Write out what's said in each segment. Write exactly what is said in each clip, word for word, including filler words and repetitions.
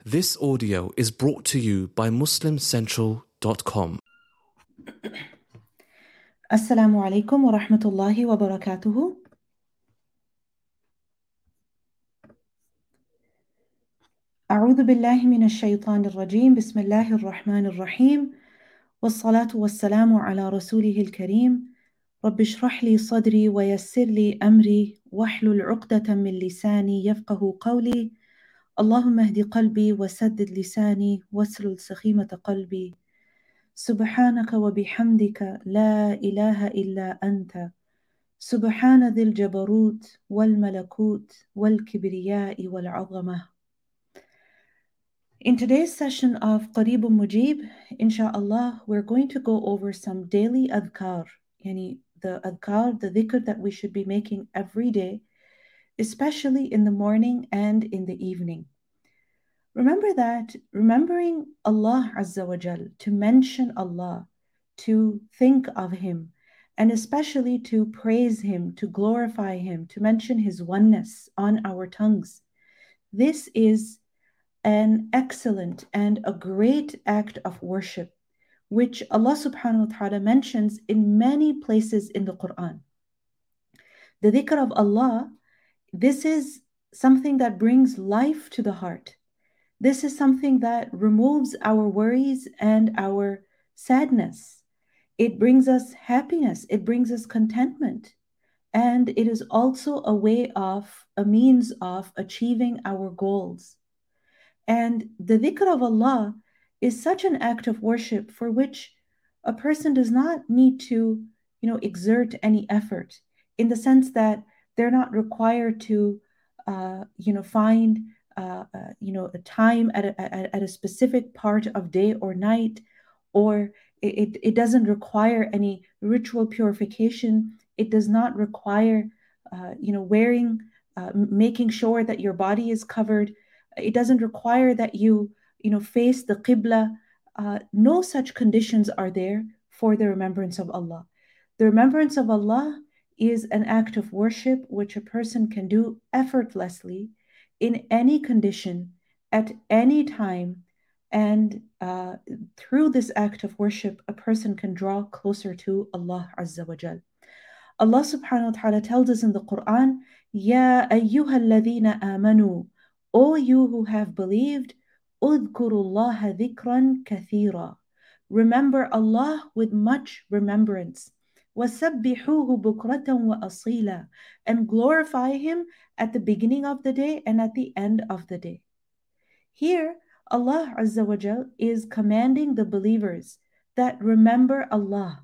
This audio is brought to you by muslim central dot com. Assalamu alaikum wa rahmatullahi wa barakatuhu. أعوذ بالله من الشيطان الرجيم بسم الله الرحمن الرحيم والصلاة والسلام على رسوله الكريم رب اشرح لي صدري ويسر لي أمري واحلل عقدة من لساني يفقه قولي اللهم اهد قلبي وسدد لساني واسلل سخيمة قلبي سبحانك وبحمدك لا إله إلا أنت سبحان ذي الجبروت والملكوت والكبرياء والعظمة. In today's session of Qareebun Mujib, inshallah, we're going to go over some daily adhkar, yani the adhkar, the dhikr that we should be making every day, especially in the morning and in the evening. Remember that remembering Allah Azza wa Jal, to mention Allah, to think of Him, and especially to praise Him, to glorify Him, to mention His oneness on our tongues. This is an excellent and a great act of worship, which Allah subhanahu wa ta'ala mentions in many places in the Quran. The dhikr of Allah, this is something that brings life to the heart. This is something that removes our worries and our sadness. It brings us happiness. It brings us contentment. And it is also a way of, a means of achieving our goals. And the dhikr of Allah is such an act of worship for which a person does not need to, you know, exert any effort, in the sense that they're not required to, uh, you know, find, uh, uh, you know, a time at a, at, at a specific part of day or night, or it, it doesn't require any ritual purification. It does not require, uh, you know, wearing, uh, making sure that your body is covered. It doesn't require that you, you know, face the Qibla. Uh, no such conditions are there for the remembrance of Allah. The remembrance of Allah is an act of worship which a person can do effortlessly in any condition, at any time. And uh, through this act of worship, a person can draw closer to Allah Azza wa Jal. Allah subhanahu wa ta'ala tells us in the Quran, Ya ayyuha alladhina amanu, O you who have believed, Udhkurullaha dhikran kathira. Remember Allah with much remembrance. وَسَبِّحُوهُ بُكْرَةً وَأَصِيلًا. And glorify Him at the beginning of the day and at the end of the day. Here, Allah Azza wa Jal is commanding the believers that remember Allah.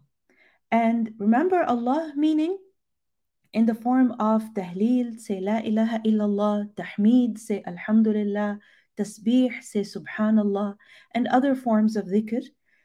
And remember Allah meaning in the form of tahleel, say la ilaha illallah, tahmeed, say alhamdulillah, tasbih, say subhanallah, and other forms of dhikr.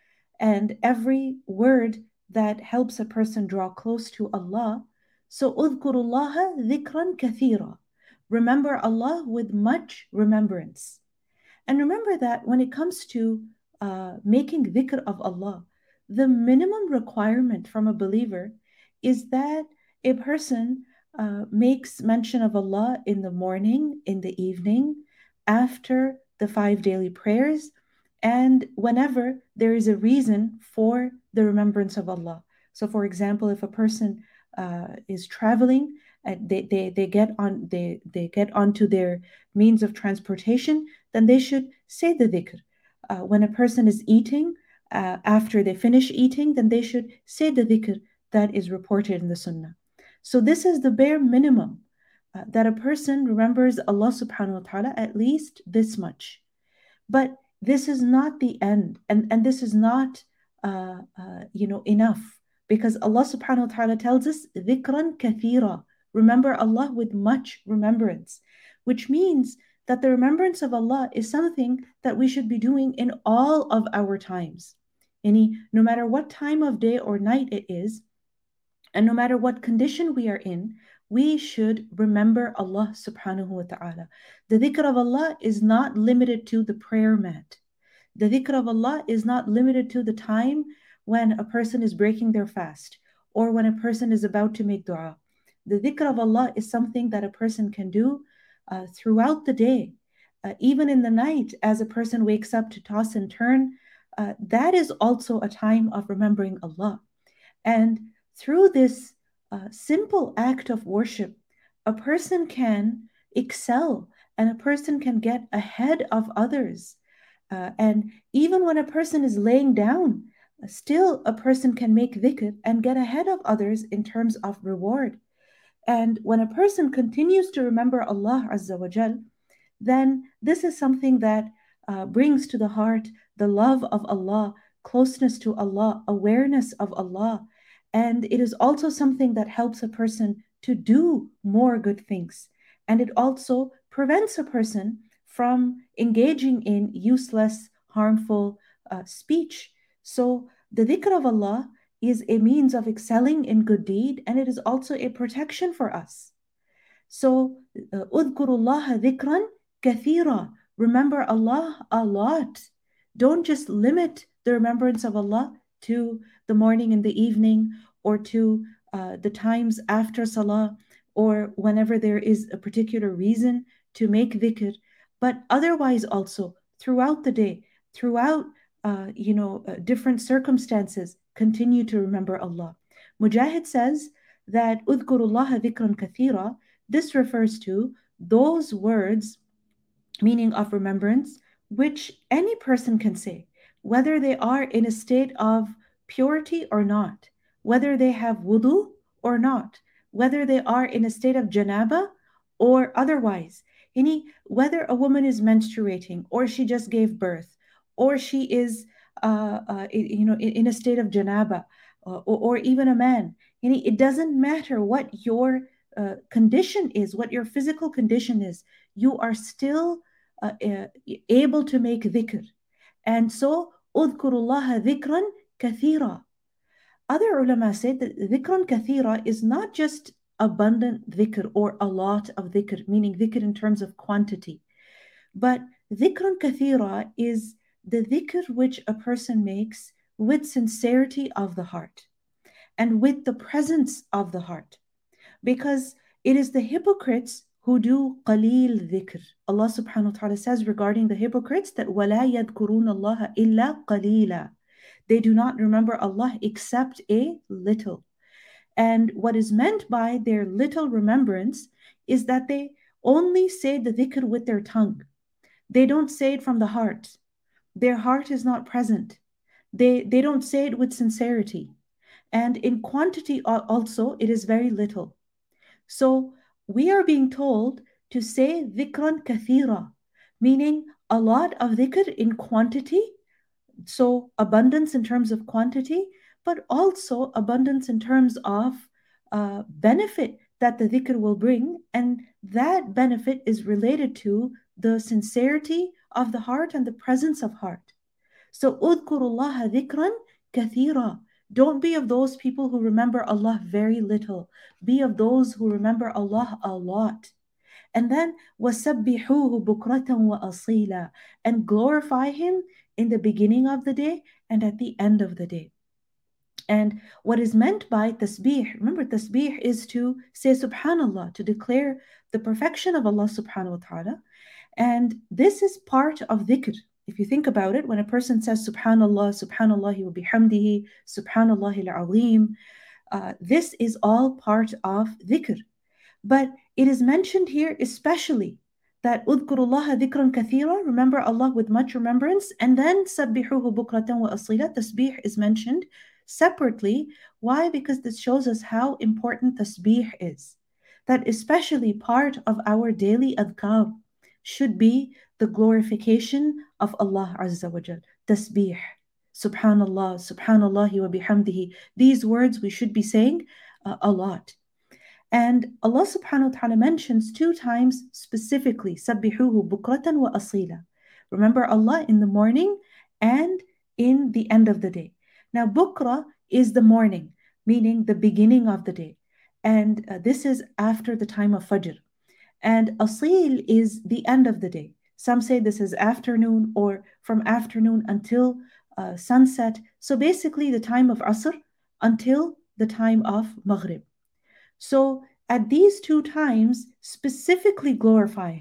And every word that helps a person draw close to Allah. So udhkurullaha dhikran kathira. Remember Allah with much remembrance. And remember that when it comes to uh, making dhikr of Allah, the minimum requirement from a believer is that a person uh, makes mention of Allah in the morning, in the evening, after the five daily prayers, and whenever there is a reason for the remembrance of Allah. So, for example, if a person uh, is traveling, uh, they, they, they get on they, they get onto their means of transportation, then they should say the dhikr. Uh, when a person is eating, uh, after they finish eating, then they should say the dhikr that is reported in the sunnah. So this is the bare minimum, uh, that a person remembers Allah subhanahu wa ta'ala at least this much. But this is not the end, and, and this is not uh, uh, you know, enough, because Allah subhanahu wa ta'ala tells us dhikran kathira, remember Allah with much remembrance, which means that the remembrance of Allah is something that we should be doing in all of our times. Any, no matter what time of day or night it is, and no matter what condition we are in, we should remember Allah subhanahu wa ta'ala. The dhikr of Allah is not limited to the prayer mat. The dhikr of Allah is not limited to the time when a person is breaking their fast or when a person is about to make dua. The dhikr of Allah is something that a person can do uh, throughout the day. uh, even in the night, as a person wakes up to toss and turn, uh, that is also a time of remembering Allah. And through this uh, simple act of worship, a person can excel and a person can get ahead of others. Uh, and even when a person is laying down, still a person can make dhikr and get ahead of others in terms of reward. And when a person continues to remember Allah Azza wa Jal, then this is something that uh, brings to the heart the love of Allah, closeness to Allah, awareness of Allah. And it is also something that helps a person to do more good things. And it also prevents a person from engaging in useless, harmful uh, speech. So the dhikr of Allah is a means of excelling in good deed, and it is also a protection for us. So, اذكروا الله ذكرا كثيرا. Remember Allah a lot. Don't just limit the remembrance of Allah to the morning and the evening, or to uh, the times after Salah, or whenever there is a particular reason to make dhikr, but otherwise also throughout the day, throughout uh, you know uh, different circumstances, continue to remember Allah. Mujahid says that اذكروا الله ذكرا كثيرا. This refers to those words, meaning of remembrance, which any person can say, whether they are in a state of purity or not, whether they have wudu or not, whether they are in a state of janaba or otherwise. Any, whether a woman is menstruating, or she just gave birth, or she is uh, uh, you know, in, in a state of janaba, uh, or, or even a man. Any, it doesn't matter what your uh, condition is, what your physical condition is, you are still uh, uh, able to make dhikr. And so, اذكروا الله ذكرا كثيرا. Other ulama said that dhikran kathira is not just abundant dhikr or a lot of dhikr, meaning dhikr in terms of quantity, but dhikran kathira is the dhikr which a person makes with sincerity of the heart and with the presence of the heart. Because it is the hypocrites who do qaleel dhikr. Allah subhanahu wa ta'ala says regarding the hypocrites that وَلَا يَذْكُرُونَ اللَّهَ إِلَّا قَلِيلًا. They do not remember Allah except a little. And what is meant by their little remembrance is that they only say the dhikr with their tongue. They don't say it from the heart. Their heart is not present. They, they don't say it with sincerity. And in quantity also, it is very little. So we are being told to say dhikran kathira, meaning a lot of dhikr in quantity. So abundance in terms of quantity, but also abundance in terms of uh, benefit that the dhikr will bring. And that benefit is related to the sincerity of the heart and the presence of heart. So udkurullaha dhikran kathira. Don't be of those people who remember Allah very little. Be of those who remember Allah a lot. And then وَسَبِّحُوهُ بُكْرَةً وَأَصِيلًا, and glorify Him in the beginning of the day and at the end of the day. And what is meant by tasbih, remember tasbih is to say subhanallah, to declare the perfection of Allah subhanahu wa ta'ala. And this is part of dhikr. If you think about it, when a person says subhanallah, subhanallah wa bihamdihi, subhanallah al-azim, uh, this is all part of dhikr. But it is mentioned here especially that udkurullaha dhikran kathira, remember Allah with much remembrance, and then sabbihuhu bukratan wa asila, tasbih is mentioned separately. Why? Because this shows us how important tasbih is. That especially part of our daily adhkar should be the glorification of Allah Azza wa Jal. Tasbih, subhanallah, subhanallahi wa bihamdihi. These words we should be saying uh, a lot. And Allah subhanahu wa ta'ala mentions two times specifically, sabbihuhu bukratan wa asila. Remember Allah in the morning and in the end of the day. Now, bukra is the morning, meaning the beginning of the day. And uh, this is after the time of Fajr. And asil is the end of the day. Some say this is afternoon, or from afternoon until uh, sunset. So basically the time of Asr until the time of Maghrib. So at these two times, specifically glorify Him.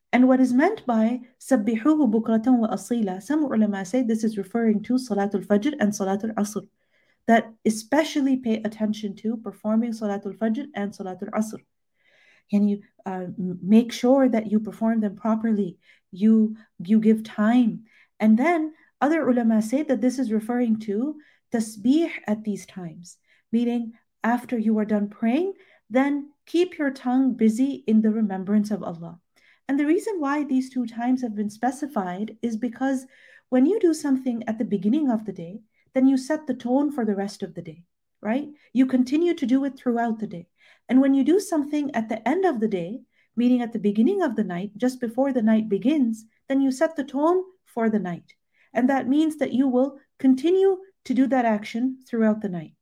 And what is meant by سَبِّحُوهُ بُكْرَةً وَأَصِيلًا, some ulama say this is referring to Salatul Fajr and Salatul Asr, that especially pay attention to performing Salatul Fajr and Salatul Asr. And you uh, make sure that you perform them properly. You you give time. And then other ulama say that this is referring to tasbih at these times, meaning after you are done praying, then keep your tongue busy in the remembrance of Allah. And the reason why these two times have been specified is because when you do something at the beginning of the day, then you set the tone for the rest of the day, right? You continue to do it throughout the day. And when you do something at the end of the day, meaning at the beginning of the night, just before the night begins, then you set the tone for the night. And that means that you will continue to do that action throughout the night.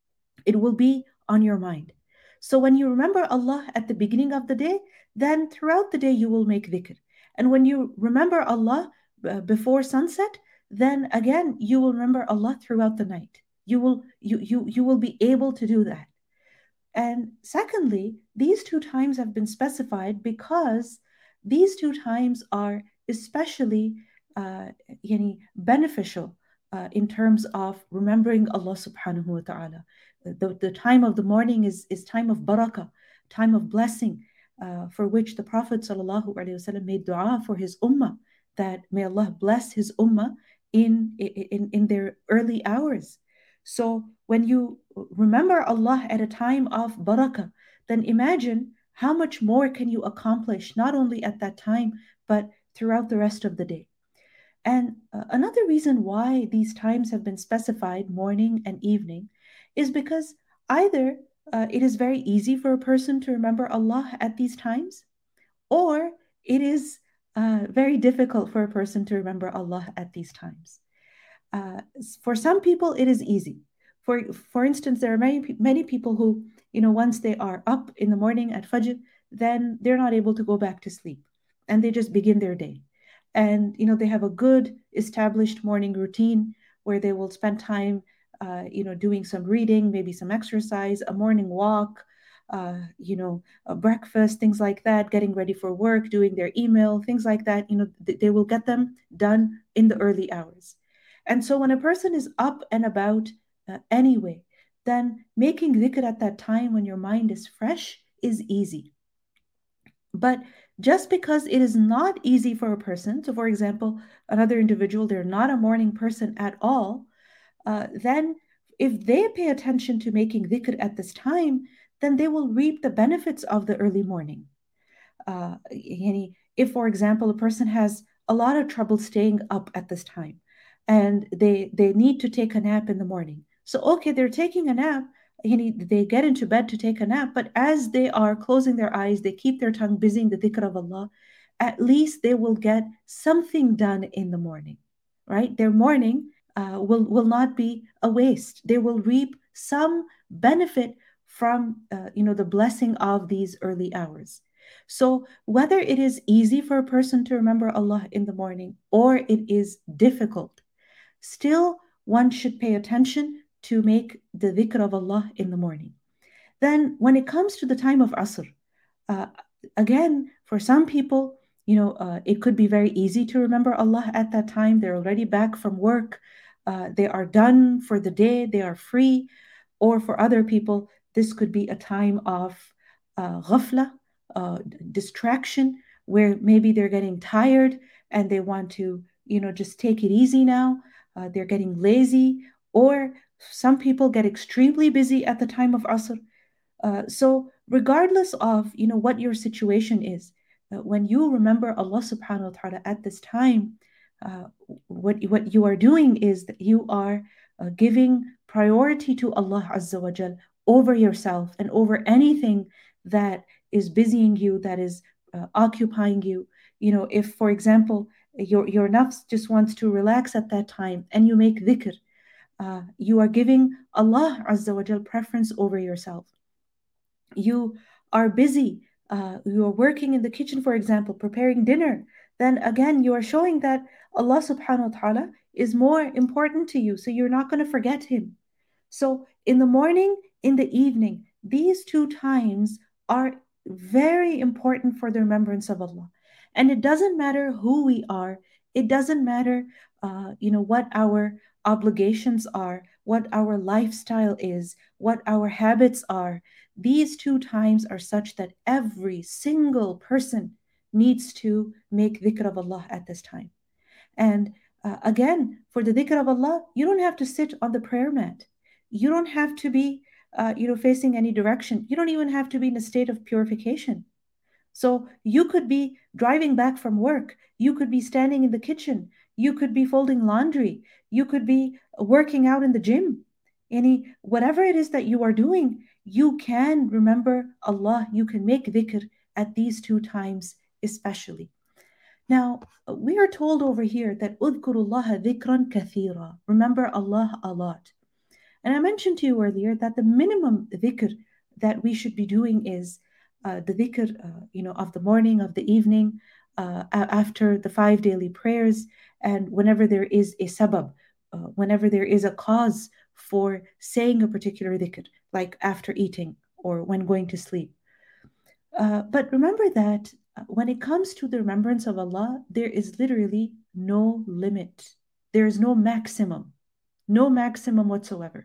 It will be on your mind. So when you remember Allah at the beginning of the day, then throughout the day you will make dhikr. And when you remember Allah uh, before sunset, then again you will remember Allah throughout the night. You will you you you will be able to do that. And secondly, these two times have been specified because these two times are especially uh, yani, beneficial uh, in terms of remembering Allah subhanahu wa ta'ala. The, the time of the morning is, is time of barakah, time of blessing, uh, for which the Prophet sallallahu alaihi wasallam made dua for his ummah, that may Allah bless his ummah in, in, in their early hours. So when you remember Allah at a time of barakah, then imagine how much more can you accomplish, not only at that time, but throughout the rest of the day. And uh, another reason why these times have been specified, morning and evening, is because either uh, it is very easy for a person to remember Allah at these times, or it is uh, very difficult for a person to remember Allah at these times. Uh, for some people, it is easy. For for instance, there are many many people who, you know, once they are up in the morning at Fajr, then they're not able to go back to sleep, and they just begin their day. And you know, they have a good established morning routine where they will spend time, uh, you know, doing some reading, maybe some exercise, a morning walk, uh, you know, a breakfast, things like that, getting ready for work, doing their email, things like that. You know, th- they will get them done in the early hours. And so when a person is up and about uh, anyway, then making dhikr at that time when your mind is fresh is easy. But just because it is not easy for a person, so for example, another individual, they're not a morning person at all, uh, then if they pay attention to making dhikr at this time, then they will reap the benefits of the early morning. Uh, if, for example, a person has a lot of trouble staying up at this time, and they they need to take a nap in the morning. So okay, they're taking a nap, they get into bed to take a nap, but as they are closing their eyes, they keep their tongue busy in the dhikr of Allah, at least they will get something done in the morning, right? Their morning uh, will, will not be a waste. They will reap some benefit from uh, you know, the blessing of these early hours. So whether it is easy for a person to remember Allah in the morning or it is difficult, still one should pay attention to make the dhikr of Allah in the morning. Then when it comes to the time of Asr, uh, again, for some people, you know, uh, it could be very easy to remember Allah at that time. They're already back from work. Uh, they are done for the day. They are free. Or for other people, this could be a time of uh, ghafla, uh, distraction, where maybe they're getting tired and they want to, you know, just take it easy now. Uh, they're getting lazy. Or some people get extremely busy at the time of Asr. Uh, so regardless of, you know, what your situation is, uh, when you remember Allah subhanahu wa ta'ala at this time, uh, what, what you are doing is that you are uh, giving priority to Allah Azza wa Jal over yourself and over anything that is busying you, that is uh, occupying you. You know, if, for example, your, your nafs just wants to relax at that time and you make dhikr, uh, you are giving Allah Azza wa Jal preference over yourself. You are busy, uh, you are working in the kitchen, for example, preparing dinner, then again, you are showing that Allah subhanahu wa ta'ala is more important to you. So you're not going to forget Him. So in the morning, in the evening, these two times are very important for the remembrance of Allah. And it doesn't matter who we are. It doesn't matter, uh, you know, what our obligations are, what our lifestyle is, what our habits are. These two times are such that every single person needs to make dhikr of Allah at this time. And uh, again, for the dhikr of Allah, you don't have to sit on the prayer mat. You don't have to be, uh, you know, facing any direction. You don't even have to be in a state of purification. So you could be driving back from work. You could be standing in the kitchen. You could be folding laundry. You could be working out in the gym. Any whatever it is that you are doing, you can remember Allah. You can make dhikr at these two times, especially. Now, we are told over here that udhkurullaha dhikran kathira. Remember Allah a lot. And I mentioned to you earlier that the minimum dhikr that we should be doing is uh, the dhikr, uh, you know, of the morning, of the evening, uh, after the five daily prayers, and whenever there is a sabab, uh, whenever there is a cause for saying a particular dhikr, like after eating or when going to sleep. Uh, but remember that when it comes to the remembrance of Allah, there is literally no limit. There is no maximum, no maximum whatsoever.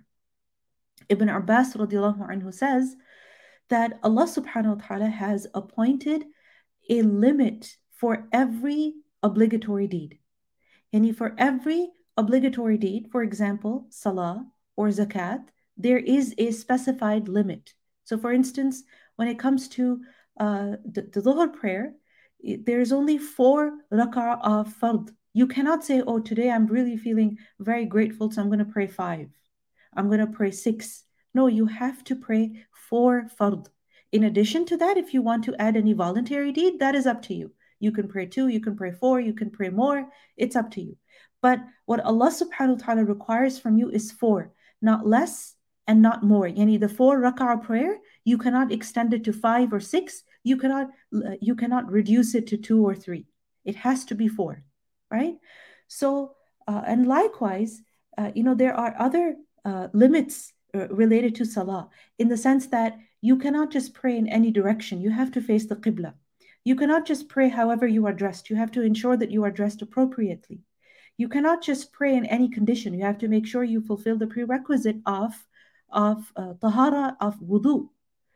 Ibn Abbas radiallahu anhu says that Allah subhanahu wa ta'ala has appointed a limit for every obligatory deed. And for every obligatory deed, for example, salah or zakat, there is a specified limit. So for instance, when it comes to uh, the, the dhuhr prayer, there is only four rak'ah of fard. You cannot say, oh, today I'm really feeling very grateful, so I'm going to pray five. I'm going to pray six. No, you have to pray four fard. In addition to that, if you want to add any voluntary deed, that is up to you. You can pray two, you can pray four, you can pray more. It's up to you. But what Allah subhanahu wa ta'ala requires from you is four, not less and not more. Yani the four rak'ah prayer, you cannot extend it to five or six. You cannot, you cannot reduce it to two or three. It has to be four, right? So, uh, and likewise, uh, you know, there are other uh, limits uh, related to salah, in the sense that you cannot just pray in any direction. You have to face the qibla. You cannot just pray however you are dressed. You have to ensure that you are dressed appropriately. You cannot just pray in any condition. You have to make sure you fulfill the prerequisite of, of uh, tahara, of wudu.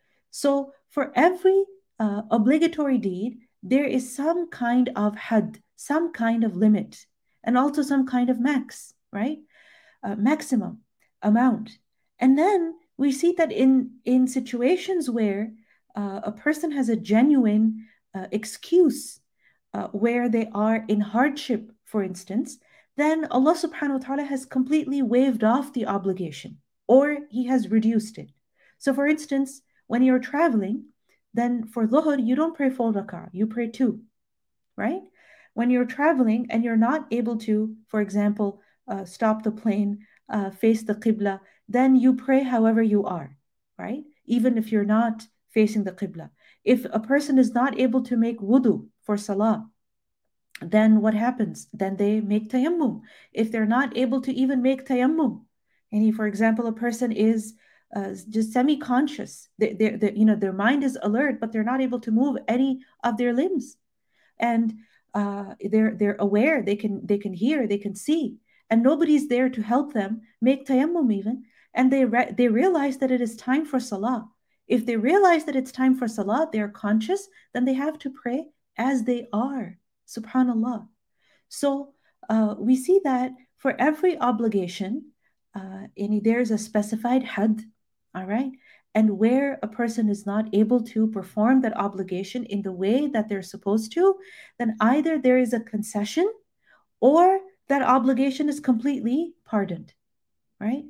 So for every uh, obligatory deed, there is some kind of had, some kind of limit, and also some kind of max, right? Uh, maximum amount. And then we see that in, in situations where uh, a person has a genuine uh, excuse, uh, where they are in hardship, for instance, then Allah subhanahu wa ta'ala has completely waived off the obligation, or He has reduced it. So for instance, when you're traveling, then for dhuhr, you don't pray full rak'ah, you pray two, right? When you're traveling and you're not able to, for example, uh, stop the plane, uh, face the qibla, then you pray however you are, right? Even if you're not facing the qibla. If a person is not able to make wudu for salah, then what happens? Then they make tayammum. If they're not able to even make tayammum, and for example, a person is uh, just semi-conscious, they, they, they, you know, their mind is alert, but they're not able to move any of their limbs, and uh, they're they're aware, they can they can hear, they can see, and nobody's there to help them make tayammum even, and they re- they realize that it is time for salah. If they realize that it's time for salah, they're conscious, then they have to pray as they are. Subhanallah. So uh, we see that for every obligation, uh, there's a specified had, all right? And where a person is not able to perform that obligation in the way that they're supposed to, then either there is a concession or that obligation is completely pardoned, right?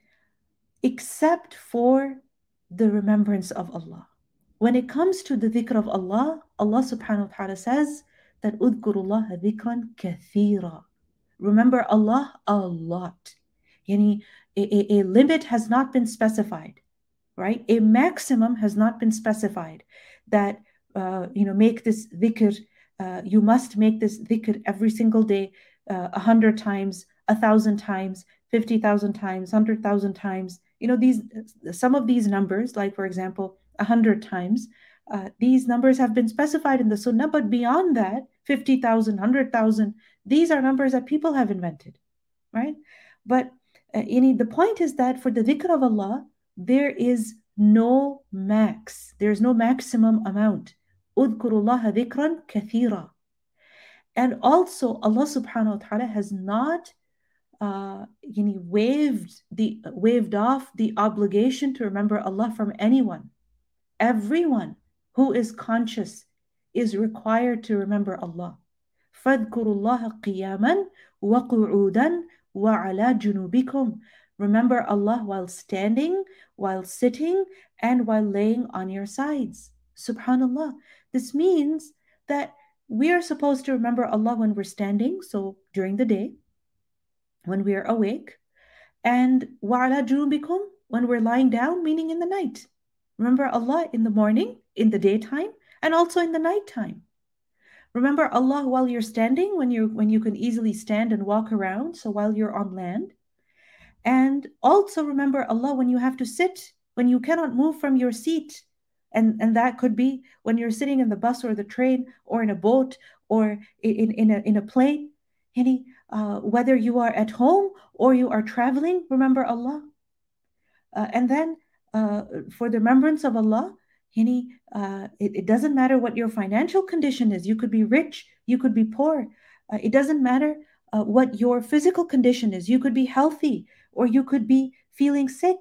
Except for the remembrance of Allah. When it comes to the dhikr of Allah, Allah subhanahu wa ta'ala says that udhkurullaha dhikran kathira. Remember Allah a lot. Yani, a, a, a limit has not been specified, right? A maximum has not been specified that, uh, you know, make this dhikr, uh, you must make this dhikr every single day, uh, a hundred times, a thousand times, fifty thousand times, hundred thousand times. You know, these, some of these numbers, like for example, a hundred times, Uh, these numbers have been specified in the Sunnah, but beyond that, fifty thousand, one hundred thousand, these are numbers that people have invented, right? But uh, any, the point is that for the dhikr of Allah, there is no max. There's no maximum amount. اذكروا الله ذكرا كثيرا. And also, Allah subhanahu wa ta'ala has not uh, you know, waived the waived off the obligation to remember Allah from anyone. Everyone who is conscious is required to remember Allah. فَاذْكُرُوا اللَّهَ قِيَامًا وَقُعُودًا وَعَلَى جُنُوبِكُمْ. Remember Allah while standing, while sitting, and while laying on your sides. Subhanallah. This means that we are supposed to remember Allah when we're standing, so during the day, when we are awake, and وَعَلَى جُنُوبِكُمْ, when we're lying down, meaning in the night. Remember Allah in the morning, in the daytime, and also in the nighttime. Remember Allah while you're standing, when you when you can easily stand and walk around, so while you're on land. And also remember Allah when you have to sit, when you cannot move from your seat. And, and that could be when you're sitting in the bus or the train or in a boat or in, in, a, in a plane. Any, uh, whether you are at home or you are traveling, remember Allah. Uh, and then uh, for the remembrance of Allah, any, uh, it, it doesn't matter what your financial condition is. You could be rich, you could be poor. Uh, it doesn't matter uh, what your physical condition is. You could be healthy or you could be feeling sick.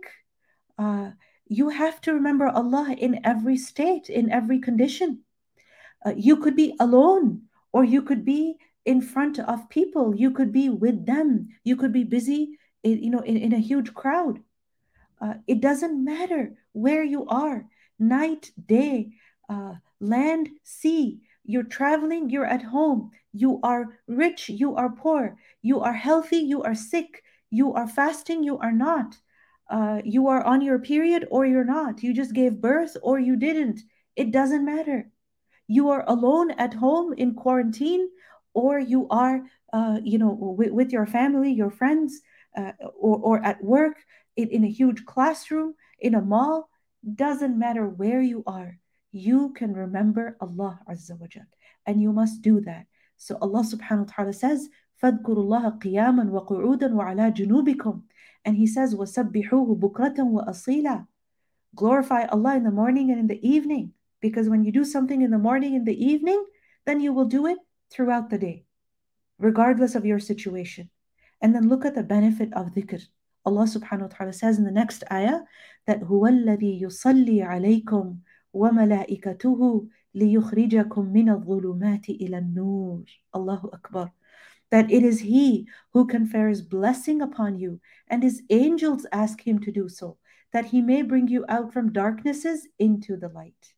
Uh, you have to remember Allah in every state, in every condition. Uh, you could be alone or you could be in front of people. You could be with them. You could be busy, in, you know, in, in a huge crowd. Uh, it doesn't matter where you are, night, day, uh, land, sea. You're traveling, you're at home. You are rich, you are poor. You are healthy, you are sick. You are fasting, you are not. Uh, you are on your period or you're not. You just gave birth or you didn't. It doesn't matter. You are alone at home in quarantine or you are, uh, you know, with, with your family, your friends, uh, or, or at work, in, in a huge classroom, in a mall. Doesn't matter where you are. You can remember Allah Azza wa Jal. And you must do that. So Allah subhanahu wa ta'ala says, فَاذْكُرُوا اللَّهَ قِيَامًا وَقُعُودًا وَعَلَى جُنُوبِكُمْ. And He says, وَسَبِّحُوهُ بُكْرَةً وَأَصِيلًا. Glorify Allah in the morning and in the evening. Because when you do something in the morning and the evening, then you will do it throughout the day, regardless of your situation. And then look at the benefit of dhikr. Allah subhanahu wa ta'ala says in the next ayah that هُوَ الَّذِي يُصَلِّي عَلَيْكُمْ وَمَلَائِكَتُهُ لِيُخْرِجَكُم مِّنَ الظُّلُمَاتِ إِلَى النُّورِ. Allahu Akbar. That it is He who confers blessing upon you, and His angels ask Him to do so, that He may bring you out from darknesses into the light.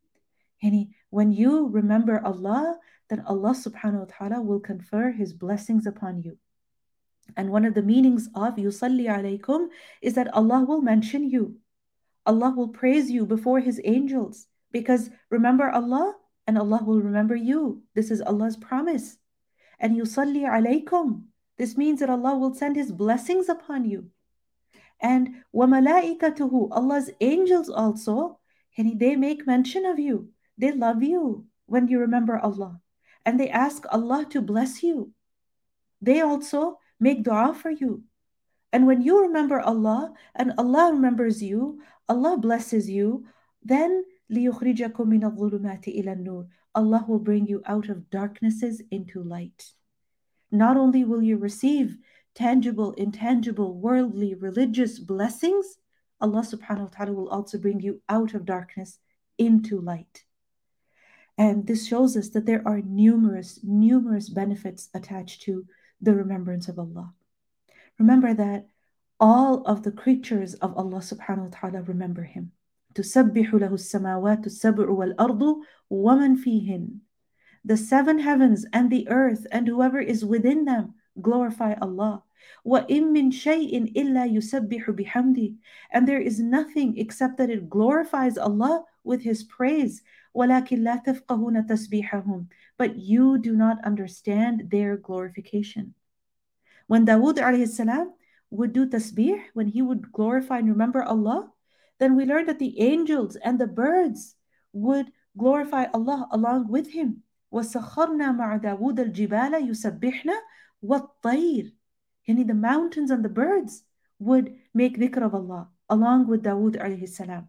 And when you remember Allah, then Allah subhanahu wa ta'ala will confer His blessings upon you. And one of the meanings of yusalli alaykum is that Allah will mention you. Allah will praise you before His angels. Because remember Allah, and Allah will remember you. This is Allah's promise. And yusalli alaykum. This means that Allah will send His blessings upon you. And wa malaikatuhu, Allah's angels also, and they make mention of you. They love you when you remember Allah. And they ask Allah to bless you. They also make dua for you. And when you remember Allah and Allah remembers you, Allah blesses you, then لِيُخْرِجَكُم مِّنَ الظُّلُمَاتِ إِلَى النُّورِ. Allah will bring you out of darknesses into light. Not only will you receive tangible, intangible, worldly, religious blessings, Allah subhanahu wa ta'ala will also bring you out of darkness into light. And this shows us that there are numerous, numerous benefits attached to the remembrance of Allah. Remember that all of the creatures of Allah subhanahu wa ta'ala remember Him. تُسَبِّحُ لَهُ السَّمَاوَاتُ السَّبْعُ وَالْأَرْضُ وَمَنْ فِيهِنْ. The seven heavens and the earth and whoever is within them glorify Allah. وَإِن مِّن شَيْءٍ إِلَّا يُسَبِّحُ بِحَمْدِهِ. And there is nothing except that it glorifies Allah with His praise. وَلَكِنْ لَا تَفْقَهُونَ تَسْبِيحَهُمْ. But you do not understand their glorification. When Dawood alayhi salam would do tasbih, when he would glorify and remember Allah, then we learned that the angels and the birds would glorify Allah along with him. وَسَخَّرْنَا مَعَ دَاوُودَ الْجِبَالَ يُسَبِّحْنَا وَالطَّيْرِ. Yani the mountains and the birds would make dhikr of Allah along with Dawood alayhi salam.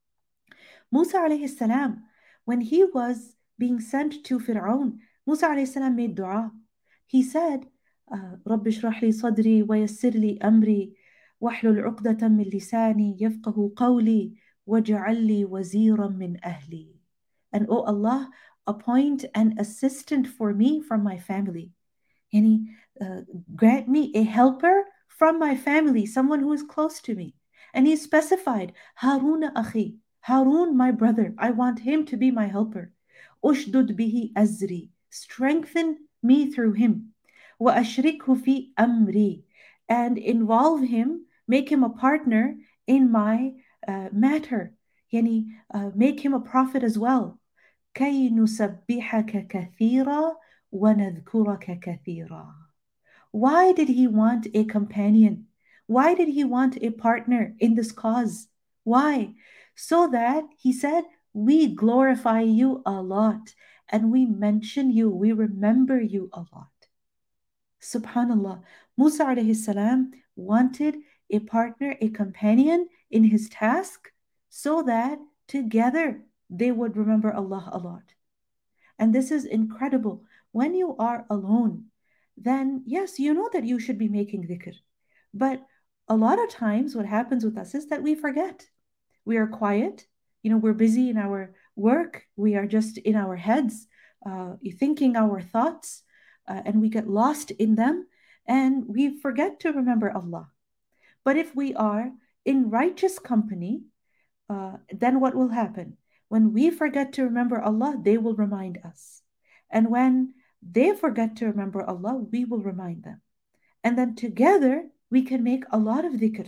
Musa alayhi salam, when he was being sent to Fir'aun, Musa alayhi salam made dua. He said, رَبِّ اشْرَحْ لِي صَدْرِي وَيَسِّرْ لِي أَمْرِي وَاحْلُلْ عُقْدَةً مِّن لِسَانِي يَفْقَهُ قَوْلِي وَاجْعَل لِّي وَزِيرًا مِّنْ أَهْلِي. And O Allah, appoint an assistant for me from my family. Yani, uh, grant me a helper from my family, someone who is close to me. And he specified, Haruna akhi, Harun, my brother, I want him to be my helper. Ushdud bihi azri, strengthen me through him. Wa ashrikhu fi amri, and involve him, make him a partner in my uh, matter. Yani, uh, make him a prophet as well. كي نسبحك كثيرا وَنَذْكُرَكَ كَثِيرًا. Why did he want a companion? Why did he want a partner in this cause? Why? So that, he said, we glorify you a lot and we mention you, we remember you a lot. Subhanallah, Musa alayhi salam wanted a partner, a companion in his task so that together they would remember Allah a lot. And this is incredible. When you are alone, then yes, you know that you should be making dhikr. But a lot of times what happens with us is that we forget. We are quiet. You know, we're busy in our work. We are just in our heads, uh, thinking our thoughts, uh, and we get lost in them, and we forget to remember Allah. But if we are in righteous company, uh, then what will happen? When we forget to remember Allah, they will remind us. And when they forget to remember Allah, we will remind them. And then together, we can make a lot of dhikr.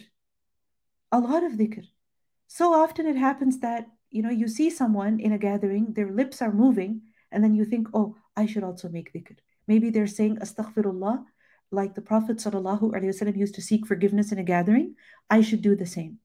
A lot of dhikr. So often it happens that, you know, you see someone in a gathering, their lips are moving, and then you think, oh, I should also make dhikr. Maybe they're saying astaghfirullah, like the Prophet sallallahu alaihi wasallam used to seek forgiveness in a gathering. I should do the same.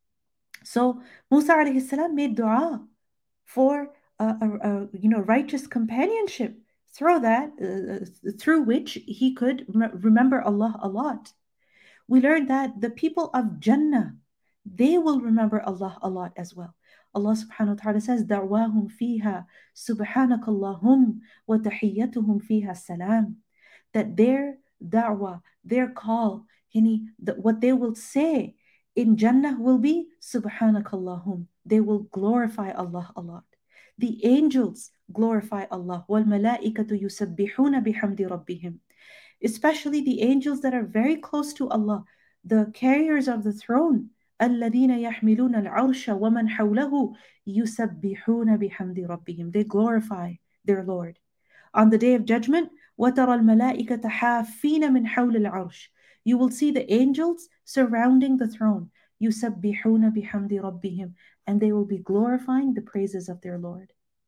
So Musa alayhi salam made dua for a, a, a you know righteous companionship, through that uh, through which he could remember Allah a lot. We learned that the people of Jannah, they will remember Allah a lot as well. Allah subhanahu wa ta'ala says, دعواهم فيها سبحانك اللهم وتحيتهم فيها salam. That their da'wah, their call, yani, the, what they will say in Jannah will be Subhanakallahum. They will glorify Allah a lot. The angels glorify Allah. وَالْمَلَائِكَةُ يُسَبِّحُونَ بِحَمْدِ رَبِّهِمْ. Especially the angels that are very close to Allah, the carriers of the throne. الَّذِينَ يَحْمِلُونَ الْعَرْشَ وَمَنْ حَوْلَهُ يُسَبِّحُونَ بِحَمْدِ رَبِّهِمْ. They glorify their Lord. On the Day of Judgment, وَتَرَى الْمَلَائِكَةَ حَافِّينَ مِنْ حَوْلِ الْعَرْشِ. You will see the angels surrounding the throne. يُسَبِّحُونَ بِحَمْدِ رَبِّهِمْ. And they will be glorifying the praises of their Lord.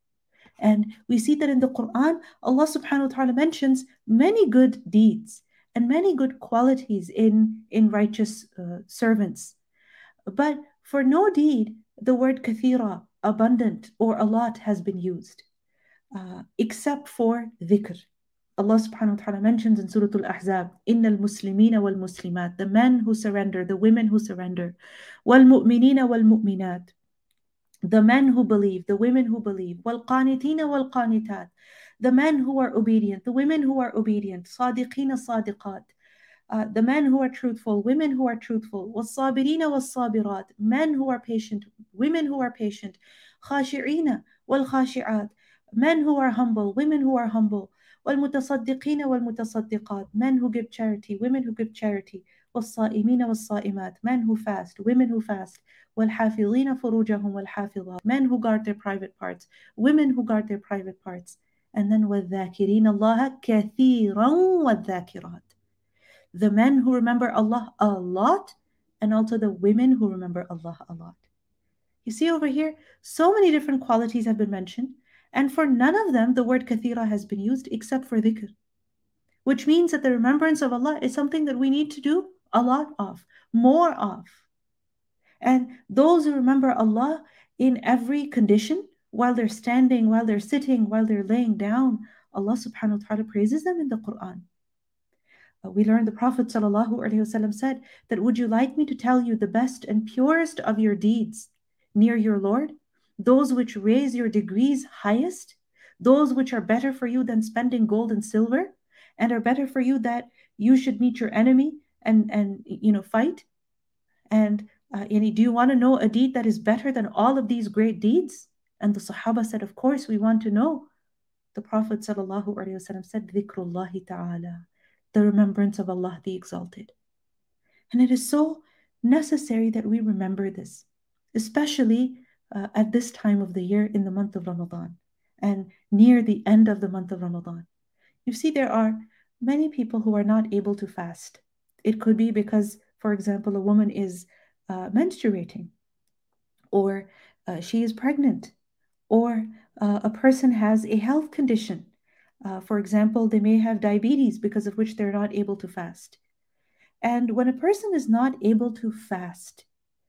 And we see that in the Quran, Allah subhanahu wa ta'ala mentions many good deeds and many good qualities in, in righteous uh, servants. But for no deed, the word kathira, abundant or a lot, has been used, uh, except for dhikr. Allah subhanahu wa ta'ala mentions in Surah Al-Ahzab, إِنَّ الْمُسْلِمِينَ وَالْمُسْلِمَاتِ, the men who surrender, the women who surrender, وَالْمُؤْمِنِينَ وَالْمُؤْمِنَاتِ, the men who believe, the women who believe, وَالْقَانِتِينَ وَالْقَانِتَاتِ, the men who are obedient, the women who are obedient, صَادِقِينَ صَادِقَاتِ, uh, the men who are truthful, women who are truthful, وَالصَّابِرِينَ وَالصَّابِرَاتِ, men who are patient, women who are patient, خَاشِعِينَ وَالْخَاشِعَاتِ, men who are humble, women who are humble, وَالْمُتَصَدِّقِينَ وَالْمُتَصَدِّقَاتِ, men who give charity, women who give charity, وَالصَّائِمِينَ وَالصَّائِمَاتِ, men who fast, women who fast, وَالْحَافِظِينَ فُرُوجَهُمْ وَالْحَافِظَاتِ, men who guard their private parts, women who guard their private parts, and then وَالذَّاكِرِينَ اللَّهَ كَثِيرًا وَالذَّاكِرَاتِ, the men who remember Allah a lot, and also the women who remember Allah a lot. You see over here, so many different qualities have been mentioned, and for none of them the word kathira has been used except for dhikr, which means that the remembrance of Allah is something that we need to do a lot of, more of. And those who remember Allah in every condition, while they're standing, while they're sitting, while they're laying down. Allah subhanahu wa ta'ala praises them in the Quran. Uh, we learned the Prophet sallallahu alaihi wasallam said that, would you like me to tell you the best and purest of your deeds near your Lord? Those which raise your degrees highest, those which are better for you than spending gold and silver, and are better for you that you should meet your enemy and, and you know, fight. And uh, do you want to know a deed that is better than all of these great deeds? And the Sahaba said, of course, we want to know. The Prophet sallallahu alaihi wasallam said, Dhikrullahi ta'ala, the remembrance of Allah the Exalted. And it is so necessary that we remember this, especially uh, at this time of the year in the month of Ramadan and near the end of the month of Ramadan. You see, there are many people who are not able to fast. It could be because, for example, a woman is uh, menstruating, or uh, she is pregnant, or uh, a person has a health condition. Uh, for example, they may have diabetes, because of which they're not able to fast. And when a person is not able to fast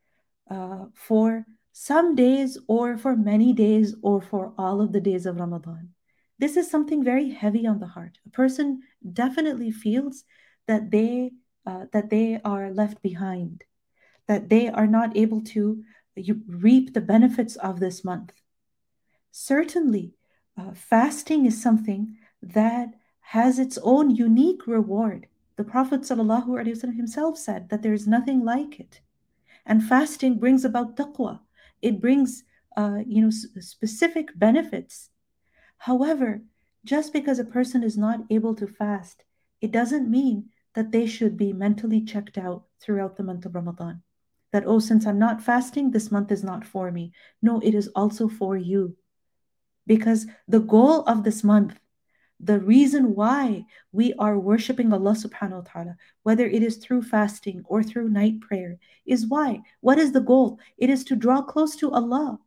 uh, for some days, or for many days, or for all of the days of Ramadan, this is something very heavy on the heart. A person definitely feels that they uh, that they are left behind, that they are not able to reap the benefits of this month. Certainly, uh, fasting is something that has its own unique reward. The Prophet ﷺ himself said that there is nothing like it. And fasting brings about taqwa. It brings uh, you know, s- specific benefits. However, just because a person is not able to fast, it doesn't mean that they should be mentally checked out throughout the month of Ramadan. That, oh, since I'm not fasting, this month is not for me. No, it is also for you. Because the goal of this month, the reason why we are worshiping Allah subhanahu wa ta'ala, whether it is through fasting or through night prayer, is why? What is the goal? It is to draw close to Allah,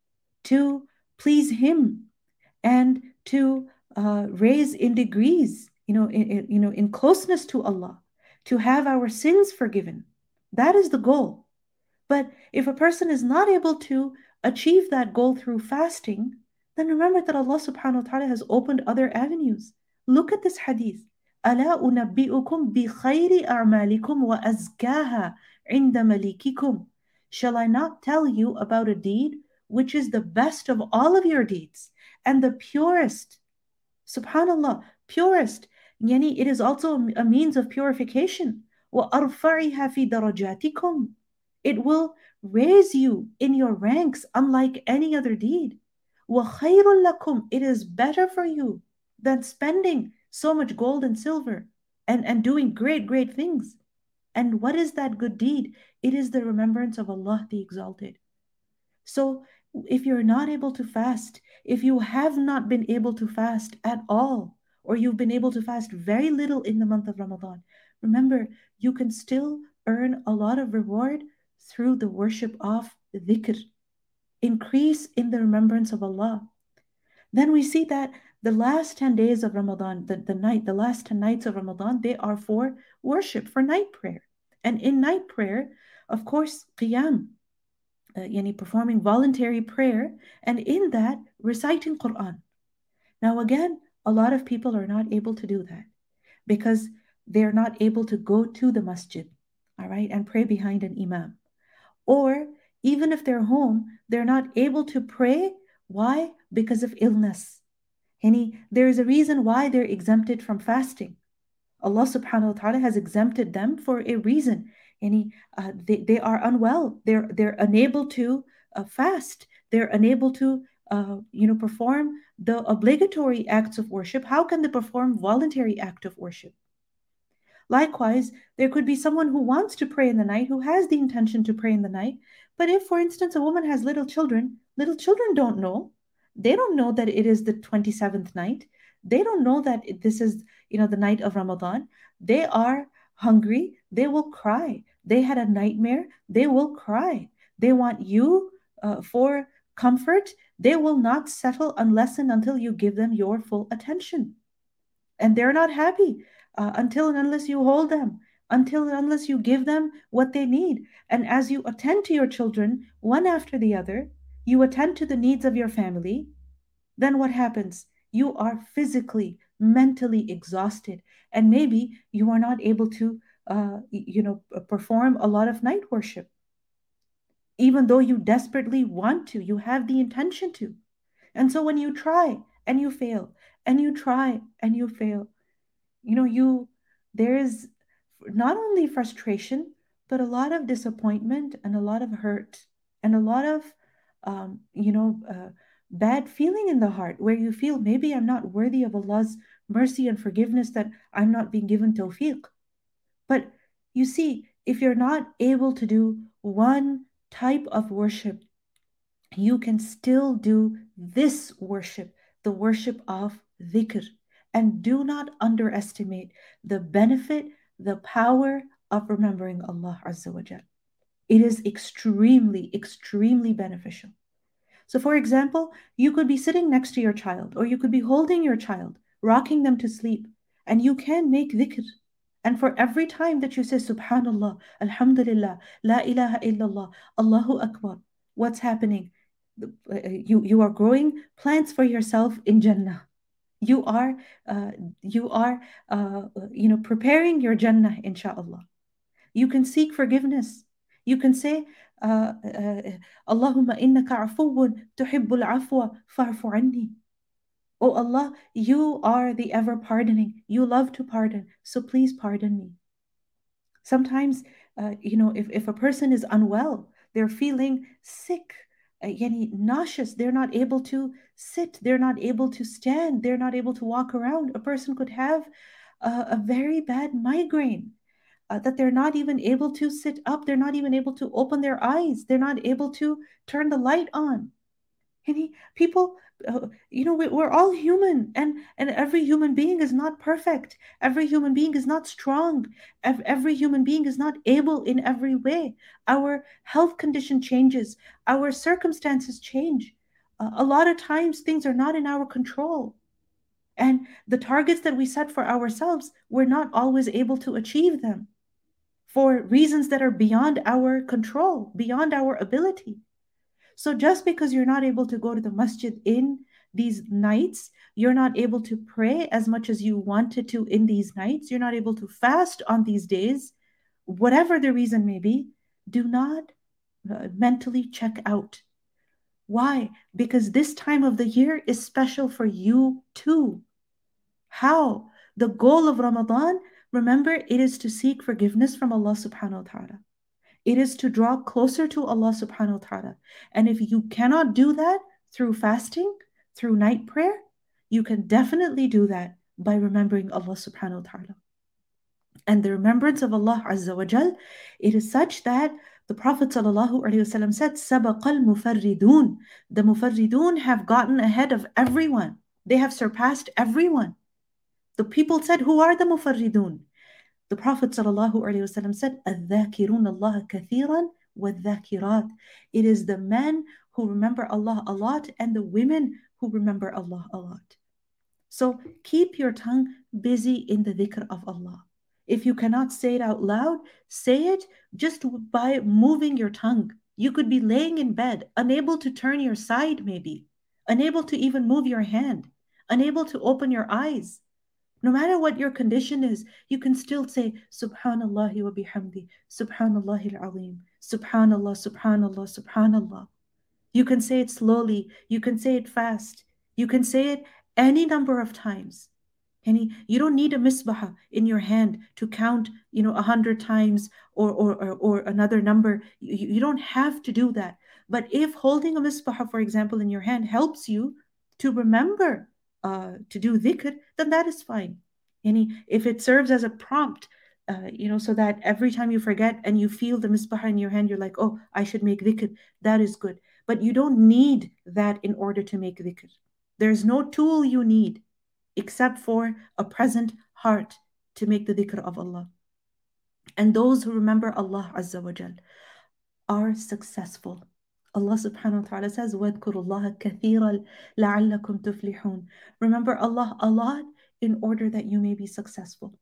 to please Him, and to uh, raise in degrees, you know, in, in, you know, in closeness to Allah, to have our sins forgiven. That is the goal. But if a person is not able to achieve that goal through fasting, then remember that Allah subhanahu wa ta'ala has opened other avenues. Look at this hadith. أَلَا أُنَبِّئُكُمْ بِخَيْرِ أَعْمَالِكُمْ وَأَزْكَاهَا عِنْدَ مَلِكِكُمْ. Shall I not tell you about a deed which is the best of all of your deeds and the purest? Subhanallah, purest. Yani it is also a means of purification. وَأَرْفَعِهَا فِي دَرَجَاتِكُمْ. It will raise you in your ranks unlike any other deed. وَخَيْرٌ لَكُمْ. It is better for you than spending so much gold and silver and, and doing great, great things. And what is that good deed? It is the remembrance of Allah the Exalted. So if you're not able to fast, if you have not been able to fast at all, or you've been able to fast very little in the month of Ramadan, remember, you can still earn a lot of reward through the worship of dhikr. Increase in the remembrance of Allah. Then we see that the last ten days of Ramadan, the, the night, the last ten nights of Ramadan, they are for worship, for night prayer. And in night prayer, of course, qiyam, uh, yani performing voluntary prayer, and in that, reciting Quran. Now again, a lot of people are not able to do that because they're not able to go to the masjid, all right, and pray behind an imam. Or even if they're home, they're not able to pray. Why? Because of illness. And there is a reason why they're exempted from fasting. Allah subhanahu wa ta'ala has exempted them for a reason. And uh, they, they are unwell. They're, they're unable to uh, fast. They're unable to uh, you know, perform the obligatory acts of worship. How can they perform voluntary act of worship? Likewise, there could be someone who wants to pray in the night, who has the intention to pray in the night. But if, for instance, a woman has little children, little children don't know. They don't know that it is the twenty-seventh night. They don't know that this is, you know, the night of Ramadan. They are hungry. They will cry. They had a nightmare. They will cry. They want you uh, for comfort. They will not settle unless and until you give them your full attention. And they're not happy uh, until and unless you hold them, until and unless you give them what they need. And as you attend to your children one after the other, you attend to the needs of your family, then what happens? You are physically, mentally exhausted, and maybe you are not able to, uh, you know, perform a lot of night worship, even though you desperately want to, you have the intention to. And so when you try and you fail, and you try and you fail, you know, you there is not only frustration, but a lot of disappointment and a lot of hurt and a lot of, um, you know, uh, bad feeling in the heart where you feel maybe I'm not worthy of Allah's mercy and forgiveness, that I'm not being given tawfiq. But you see, if you're not able to do one type of worship, you can still do this worship, the worship of dhikr. And do not underestimate the benefit, the power of remembering Allah Azza wa Jal. It is extremely, extremely beneficial. So, for example, you could be sitting next to your child, or you could be holding your child, rocking them to sleep, and you can make dhikr. And for every time that you say Subhanallah, Alhamdulillah, La ilaha illallah, Allahu Akbar, what's happening? You, you are growing plants for yourself in Jannah. You are, uh, you are, uh, you know, preparing your Jannah, inshallah. You can seek forgiveness. You can say, uh, uh, Allahumma innaka afuwun tuhibbul afwa fa'fu anni. Oh Allah, you are the ever pardoning. You love to pardon, so please pardon me. Sometimes, uh, you know, if, if a person is unwell, they're feeling sick, uh, yani nauseous, they're not able to sit, they're not able to stand, they're not able to walk around. A person could have uh, a very bad migraine. Uh, that they're not even able to sit up, they're not even able to open their eyes, they're not able to turn the light on. And he, people, uh, you know, we, we're all human, and and every human being is not perfect. Every human being is not strong. Ev- every human being is not able in every way. Our health condition changes. Our circumstances change. Uh, a lot of times, things are not in our control. And the targets that we set for ourselves, we're not always able to achieve them for reasons that are beyond our control, beyond our ability. So just because you're not able to go to the masjid in these nights, you're not able to pray as much as you wanted to in these nights, you're not able to fast on these days, whatever the reason may be, do not uh, mentally check out. Why? Because this time of the year is special for you too. How? The goal of Ramadan, remember, it is to seek forgiveness from Allah subhanahu wa ta'ala. It is to draw closer to Allah subhanahu wa ta'ala. And if you cannot do that through fasting, through night prayer, you can definitely do that by remembering Allah subhanahu wa ta'ala. And the remembrance of Allah Azza wa Jal, it is such that the Prophet sallallahu alaihi wasallam said, "Sabaq al-mufarridun." The mufarridun have gotten ahead of everyone. They have surpassed everyone. The people said, who are the mufarridun? The Prophet ﷺ said, الذاكرون الله كثيرا والذاكرات. It is the men who remember Allah a lot and the women who remember Allah a lot. So keep your tongue busy in the dhikr of Allah. If you cannot say it out loud, say it just by moving your tongue. You could be laying in bed, unable to turn your side maybe, unable to even move your hand, unable to open your eyes. No matter what your condition is, you can still say Subhanallah wa bihamdi, Subhanallah al-Azim, Subhanallah, Subhanallah, Subhanallah. You can say it slowly, you can say it fast, you can say it any number of times. And you don't need a misbah in your hand to count, you know, a hundred times or, or, or, or another number. You, you don't have to do that. But if holding a misbah, for example, in your hand helps you to remember uh, to do dhikr, then that is fine. And if it serves as a prompt, uh, you know, so that every time you forget and you feel the misbah in your hand, you're like, oh, I should make dhikr, that is good. But you don't need that in order to make dhikr. There's no tool you need except for a present heart to make the dhikr of Allah. And those who remember Allah Azza wa Jal are successful. Allah subhanahu wa ta'ala says, وَاذْكُرُوا اللَّهَ كَثِيرًا لَعَلَّكُمْ تُفْلِحُونَ. Remember Allah a lot in order that you may be successful.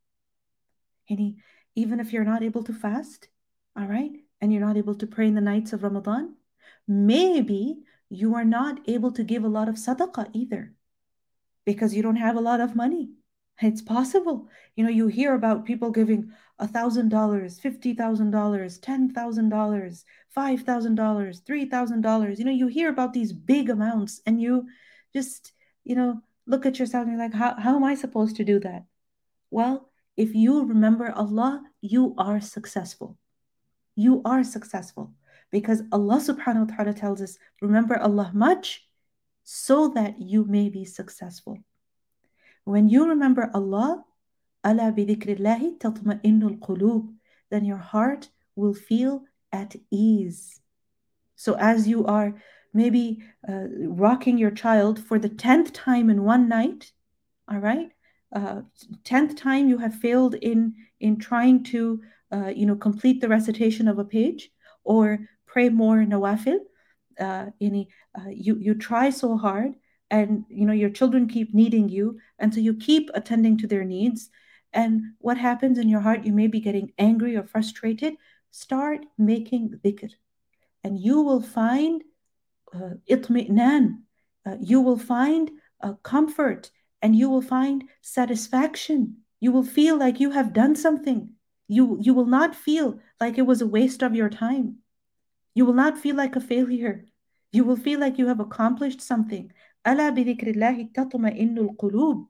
And even if you're not able to fast, all right, and you're not able to pray in the nights of Ramadan, maybe you are not able to give a lot of sadaqah either because you don't have a lot of money. It's possible. You know, you hear about people giving a thousand dollars, fifty thousand dollars, ten thousand dollars, five thousand dollars, three thousand dollars. You know, you hear about these big amounts, and you just, you know, look at yourself and you're like, how, how am I supposed to do that? Well, if you remember Allah, you are successful. You are successful because Allah subhanahu wa ta'ala tells us, remember Allah much so that you may be successful. When you remember Allah, أَلَا بِذِكْرِ اللَّهِ تَطْمَئِنُّ الْقُلُوبِ, then your heart will feel at ease. So as you are maybe uh, rocking your child for the tenth time in one night, all right, uh, tenth time you have failed in in trying to uh, you know complete the recitation of a page or pray more nawafil. Uh, any, uh, you you try so hard, and you know your children keep needing you, and so you keep attending to their needs. And what happens in your heart? You may be getting angry or frustrated. Start making dhikr, and you will find uh, itmi'nan. Uh, you will find uh, comfort, and you will find satisfaction. You will feel like you have done something. You you will not feel like it was a waste of your time. You will not feel like a failure. You will feel like you have accomplished something. أَلَا بِذِكْرِ اللَّهِ تَطْمَئِنُّ الْقُلُوبِ.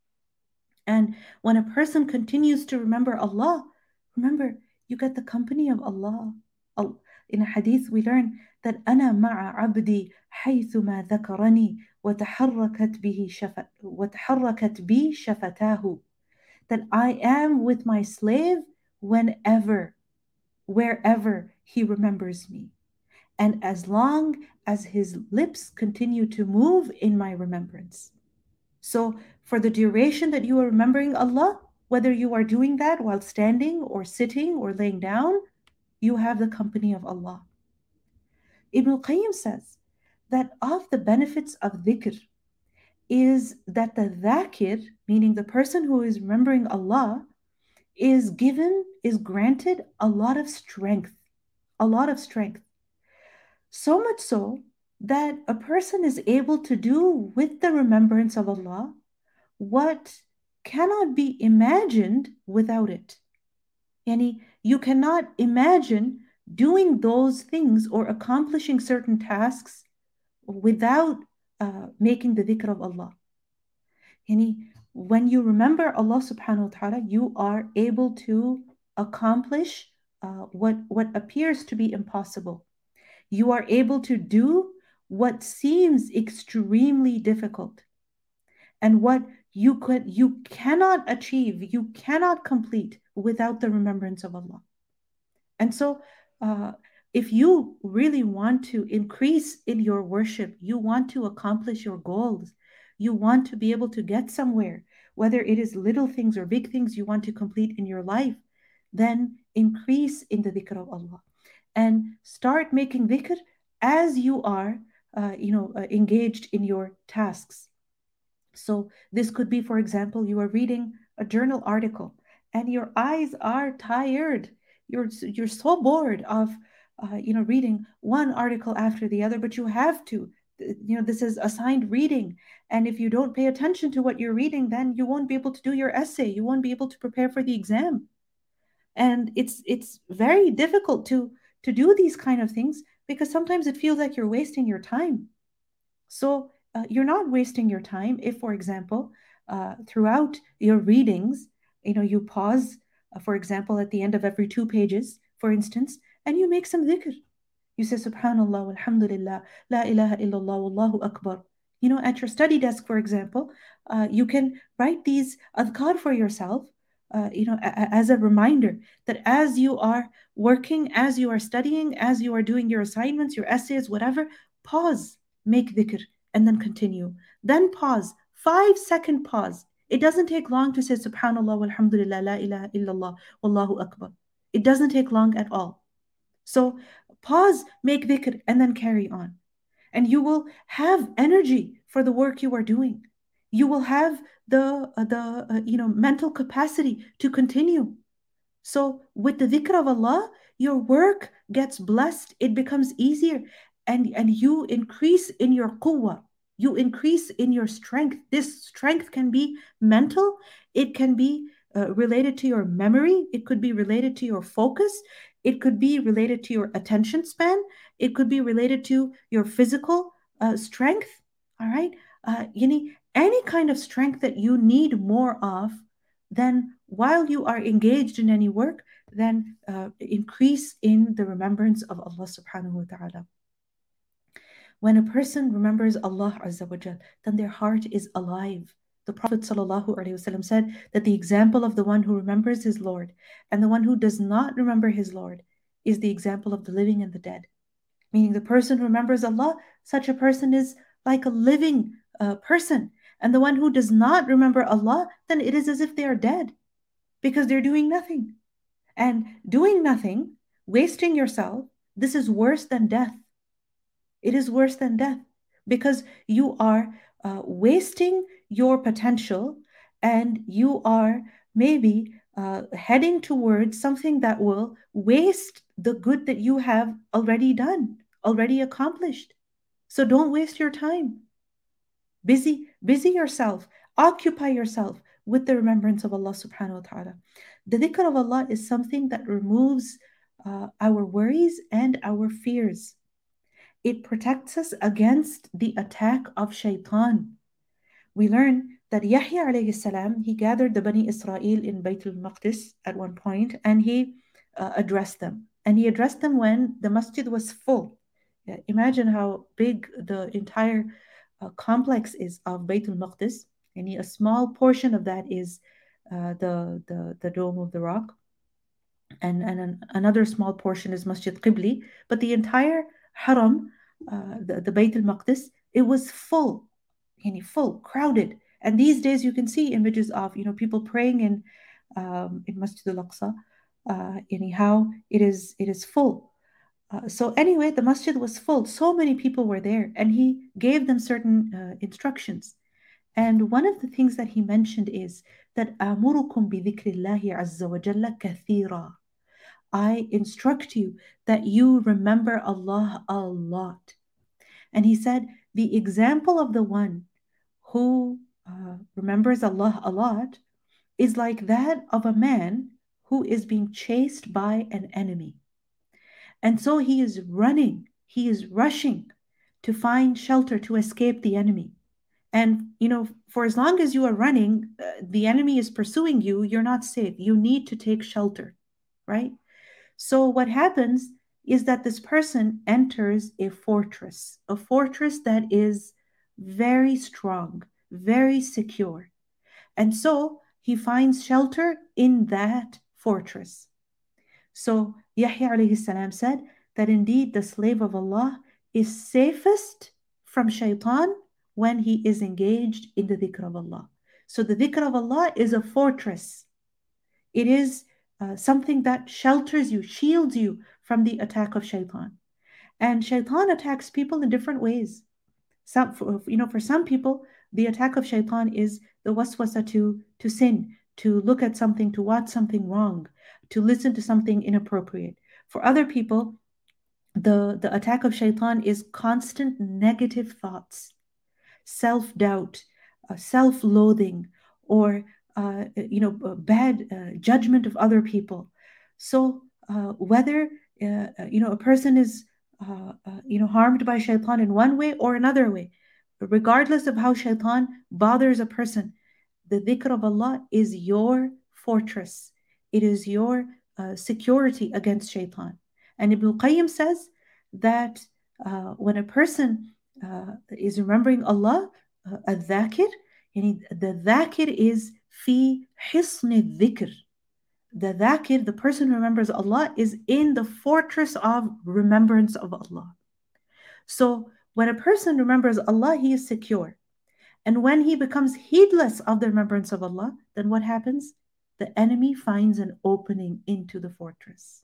And when a person continues to remember Allah, remember, you get the company of Allah. In a hadith, we learn that أَنَا مَعَ عَبْدِي حَيْثُمَا ذَكَرَنِي وَتَحَرَّكَتْ بِهِ شَفَ وَتَحَرَّكَتْ بِي شَفَتَاهُ. That I am with my slave whenever, wherever he remembers me. And as long as his lips continue to move in my remembrance. So for the duration that you are remembering Allah, whether you are doing that while standing or sitting or laying down, you have the company of Allah. Ibn al-Qayyim says that of the benefits of dhikr is that the dhakir, meaning the person who is remembering Allah, is given, is granted a lot of strength, a lot of strength. So much so that a person is able to do with the remembrance of Allah what cannot be imagined without it. Yani, you cannot imagine doing those things or accomplishing certain tasks without uh, making the dhikr of Allah. Yani, when you remember Allah subhanahu wa ta'ala, you are able to accomplish uh, what, what appears to be impossible. You are able to do what seems extremely difficult. And what you could you cannot achieve, you cannot complete without the remembrance of Allah. And so uh, if you really want to increase in your worship, you want to accomplish your goals, you want to be able to get somewhere, whether it is little things or big things you want to complete in your life, then increase in the dhikr of Allah. And start making dhikr as you are uh, you know, uh, engaged in your tasks. So this could be, for example, you are reading a journal article and your eyes are tired. You're, you're so bored of uh, you know, reading one article after the other, but you have to. You know, this is assigned reading. And if you don't pay attention to what you're reading, then you won't be able to do your essay. You won't be able to prepare for the exam. And it's it's very difficult to to do these kind of things because sometimes it feels like you're wasting your time. So uh, you're not wasting your time if, for example, uh, throughout your readings, you know, you pause, uh, for example, at the end of every two pages, for instance, and you make some dhikr. You say, Subhanallah, Alhamdulillah, La ilaha illallah, Wallahu Akbar. You know, at your study desk, for example, uh, you can write these adhkar for yourself, uh, you know, a- as a reminder that as you are working, as you are studying, as you are doing your assignments, your essays, whatever, pause, make dhikr, and then continue. Then pause, five second pause. It doesn't take long to say Subhanallah, Alhamdulillah, La ilaha illallah, Wallahu Akbar. It doesn't take long at all. So pause, make dhikr, and then carry on. And you will have energy for the work you are doing. You will have the, uh, the uh, you know, mental capacity to continue. So with the dhikr of Allah, your work gets blessed. It becomes easier. and, and you increase in your quwwah, you increase in your strength. This strength can be mental, it can be uh, related to your memory, it could be related to your focus, it could be related to your attention span, it could be related to your physical uh, strength. All right, uh, you need any kind of strength that you need more of, then while you are engaged in any work, then uh, increase in the remembrance of Allah subhanahu wa ta'ala. When a person remembers Allah Azza wa Jal, then their heart is alive. The Prophet ﷺ said that the example of the one who remembers his Lord and the one who does not remember his Lord is the example of the living and the dead. Meaning the person who remembers Allah, such a person is like a living uh, person. And the one who does not remember Allah, then it is as if they are dead because they're doing nothing. And doing nothing, wasting yourself, this is worse than death. It is worse than death because you are uh, wasting your potential and you are maybe uh, heading towards something that will waste the good that you have already done, already accomplished. So don't waste your time. Busy, busy yourself, occupy yourself with the remembrance of Allah subhanahu wa ta'ala. The dhikr of Allah is something that removes uh, our worries and our fears. It protects us against the attack of shaitan. We learn that Yahya alayhi salam, he gathered the Bani Israel in Bayt al-Maqdis at one point and he uh, addressed them. And he addressed them when the masjid was full. Yeah, imagine how big the entire uh, complex is of Bayt al-Maqdis. And a small portion of that is uh, the, the, the Dome of the Rock. And, and an, another small portion is Masjid Qibli. But the entire Haram, uh, the, the Bayt al-Maqdis, it was full, yani full, crowded. And these days you can see images of, you know, people praying in um, in Masjid al-Aqsa, uh, anyhow, it is, it is full. Uh, so anyway, the masjid was full. So many people were there and he gave them certain uh, instructions. And one of the things that he mentioned is that أَمُرُكُمْ بِذِكْرِ اللَّهِ عَزَّ وَجَلَّ كَثِيرًا. I instruct you that you remember Allah a lot. And he said, the example of the one who uh, remembers Allah a lot is like that of a man who is being chased by an enemy. And so he is running, he is rushing to find shelter to escape the enemy. And, you know, for as long as you are running, uh, the enemy is pursuing you, you're not safe. You need to take shelter, right? So what happens is that this person enters a fortress, a fortress that is very strong, very secure. And so he finds shelter in that fortress. So Yahya alayhi salam said that indeed the slave of Allah is safest from shaitan when he is engaged in the dhikr of Allah. So the dhikr of Allah is a fortress. It is uh, something that shelters you, shields you from the attack of shaitan. And shaitan attacks people in different ways. Some, for, you know, for some people, the attack of shaitan is the waswasa to, to sin, to look at something, to watch something wrong, to listen to something inappropriate. For other people, the, the attack of shaitan is constant negative thoughts, self-doubt, uh, self-loathing, or uh, you know, bad uh, judgment of other people. So uh, whether uh, you know a person is uh, uh, you know harmed by shaitan in one way or another way, regardless of how shaitan bothers a person, the dhikr of Allah is your fortress. It is your uh, security against shaitan. And Ibn Qayyim says that uh, when a person uh, is remembering Allah, uh, al-dhakir, the dhakir is fi hisn dhikr. The dhakir, the person who remembers Allah, is in the fortress of remembrance of Allah. So when a person remembers Allah, he is secure. And when he becomes heedless of the remembrance of Allah, then what happens? The enemy finds an opening into the fortress.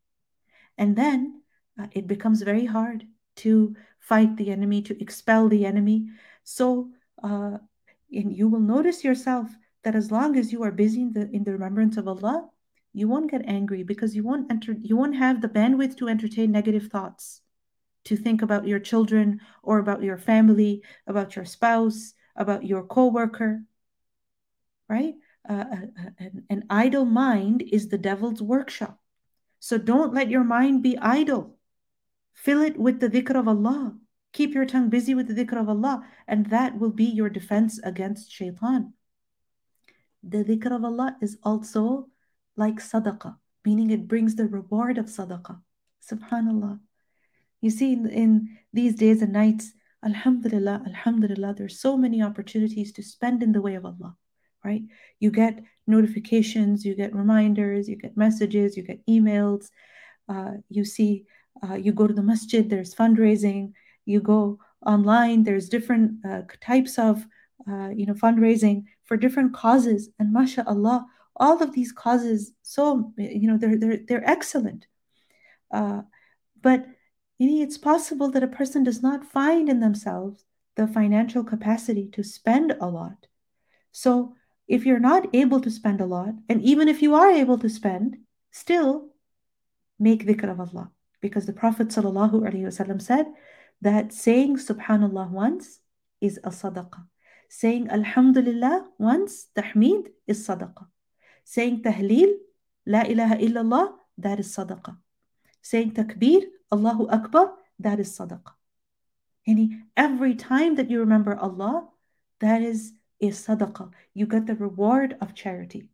And then uh, it becomes very hard to fight the enemy, to expel the enemy. So uh, and you will notice yourself that as long as you are busy in the, in the remembrance of Allah, you won't get angry because you won't enter, you won't have the bandwidth to entertain negative thoughts, to think about your children or about your family, about your spouse, about your coworker, right? Uh, an, an idle mind is the devil's workshop. So don't let your mind be idle. Fill it with the dhikr of Allah. Keep your tongue busy with the dhikr of Allah, and that will be your defense against shaitan. The dhikr of Allah is also like sadaqah, meaning it brings the reward of sadaqah. Subhanallah. You see, in, in these days and nights, alhamdulillah, alhamdulillah, there's so many opportunities to spend in the way of Allah, right? You get notifications, you get reminders, you get messages, you get emails. Uh, you see, uh, you go to the masjid, there's fundraising. You go online, there's different uh, types of, uh, you know, fundraising for different causes. And mashallah, all of these causes, so, you know, they're, they're, they're excellent. Uh, but you know, it's possible that a person does not find in themselves the financial capacity to spend a lot. So if you're not able to spend a lot, and even if you are able to spend, still make dhikr of Allah. Because the Prophet ﷺ said that saying subhanallah once is a sadaqah. Saying alhamdulillah once, tahmeed, is sadaqah. Saying tahleel, la ilaha illallah, that is sadaqah. Saying takbir, Allahu Akbar, that is sadaqah. And every time that you remember Allah, that is a sadaqah. You get the reward of charity.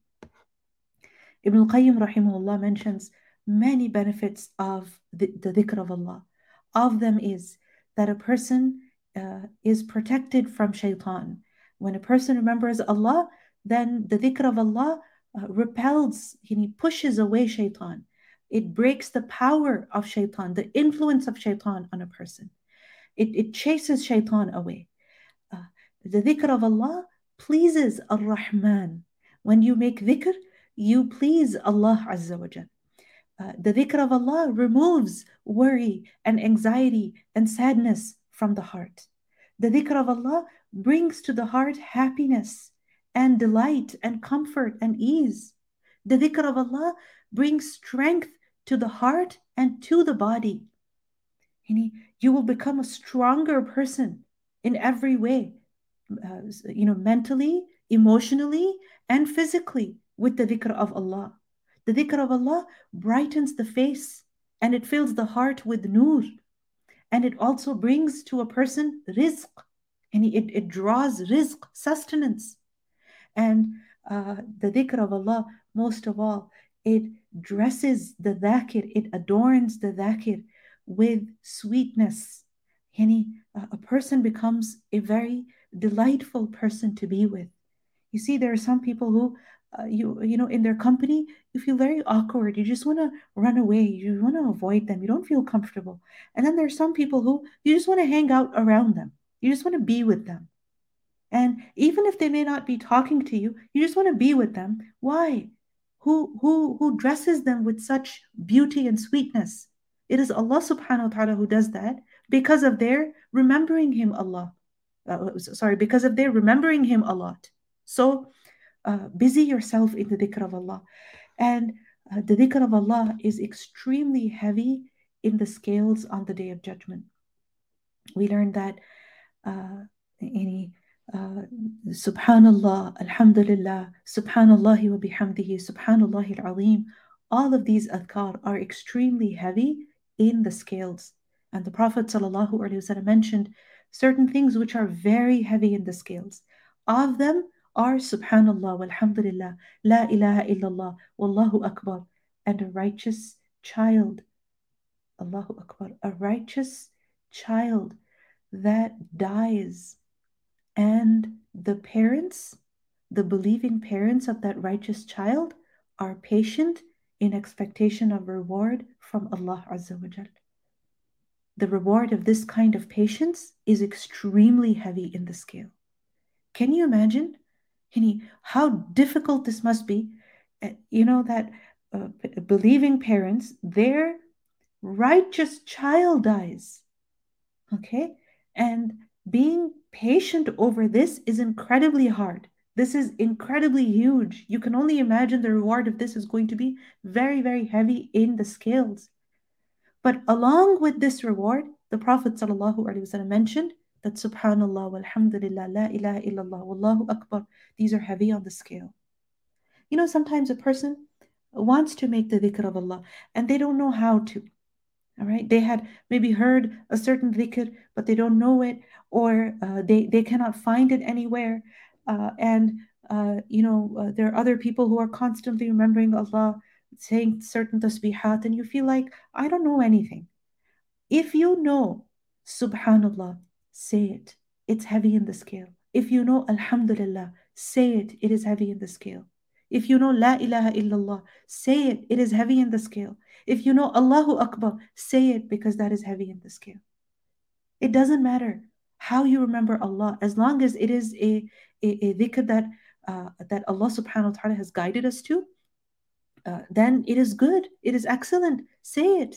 Ibn al-Qayyim rahimahullah mentions many benefits of the, the dhikr of Allah. Of them is that a person uh, is protected from shaitan. When a person remembers Allah, then the dhikr of Allah uh, repels, he pushes away shaitan. It breaks the power of shaitan, the influence of shaitan on a person. It, it chases shaitan away. Uh, the dhikr of Allah pleases Ar-Rahman. When you make dhikr, you please Allah Azza wa Jal. Uh, the dhikr of Allah removes worry and anxiety and sadness from the heart. The dhikr of Allah brings to the heart happiness and delight and comfort and ease. The dhikr of Allah brings strength to the heart and to the body. You will become a stronger person in every way, uh, you know, mentally, emotionally, and physically with the dhikr of Allah. The dhikr of Allah brightens the face and it fills the heart with nur. And it also brings to a person rizq. And it, it draws rizq, sustenance. And uh, the dhikr of Allah, most of all, it dresses the dhakir, it adorns the dhakir with sweetness. Yani, a person becomes a very delightful person to be with. You see, there are some people who, uh, you you know, in their company, you feel very awkward. You just want to run away. You want to avoid them. You don't feel comfortable. And then there's some people who you just want to hang out around them. You just want to be with them. And even if they may not be talking to you, you just want to be with them. Why? Who who who dresses them with such beauty and sweetness? It is Allah subhanahu wa ta'ala who does that because of their remembering Him Allah. Uh, sorry, because of their remembering Him a lot. So uh, busy yourself in the dhikr of Allah. And uh, the dhikr of Allah is extremely heavy in the scales on the Day of Judgment. We learned that uh, any uh, Subhanallah, Alhamdulillah, Subhanallah wa bihamdihi, Subhanallah al-Azim, all of these adhkar are extremely heavy in the scales. And the Prophet ﷺ mentioned certain things which are very heavy in the scales. Of them are Subhanallah, walhamdulillah, la ilaha illallah, wallahu akbar, and a righteous child. Allahu akbar, a righteous child that dies, and the parents, the believing parents of that righteous child, are patient in expectation of reward from Allah Azza wa Jal. The reward of this kind of patience is extremely heavy in the scale. Can you imagine how difficult this must be? You know, that uh, believing parents, their righteous child dies. Okay? And being patient over this is incredibly hard. This is incredibly huge. You can only imagine the reward of this is going to be very, very heavy in the scales. But along with this reward, the Prophet ﷺ mentioned that Subhanallah, walhamdulillah, la ilaha illallah, wallahu akbar, these are heavy on the scale. You know, sometimes a person wants to make the dhikr of Allah and they don't know how to. All right, they had maybe heard a certain dhikr, but they don't know it, or uh, they they cannot find it anywhere. Uh, and uh, you know, uh, there are other people who are constantly remembering Allah, saying certain tasbihat, and you feel like I don't know anything. If you know Subhanallah, say it. It's heavy in the scale. If you know Alhamdulillah, say it. It is heavy in the scale. If you know La ilaha illallah, say it. It is heavy in the scale. If you know Allahu Akbar, say it because that is heavy in the scale. It doesn't matter how you remember Allah, as long as it is a, a, a dhikr that, uh, that Allah subhanahu wa ta'ala has guided us to, uh, then it is good. It is excellent. Say it.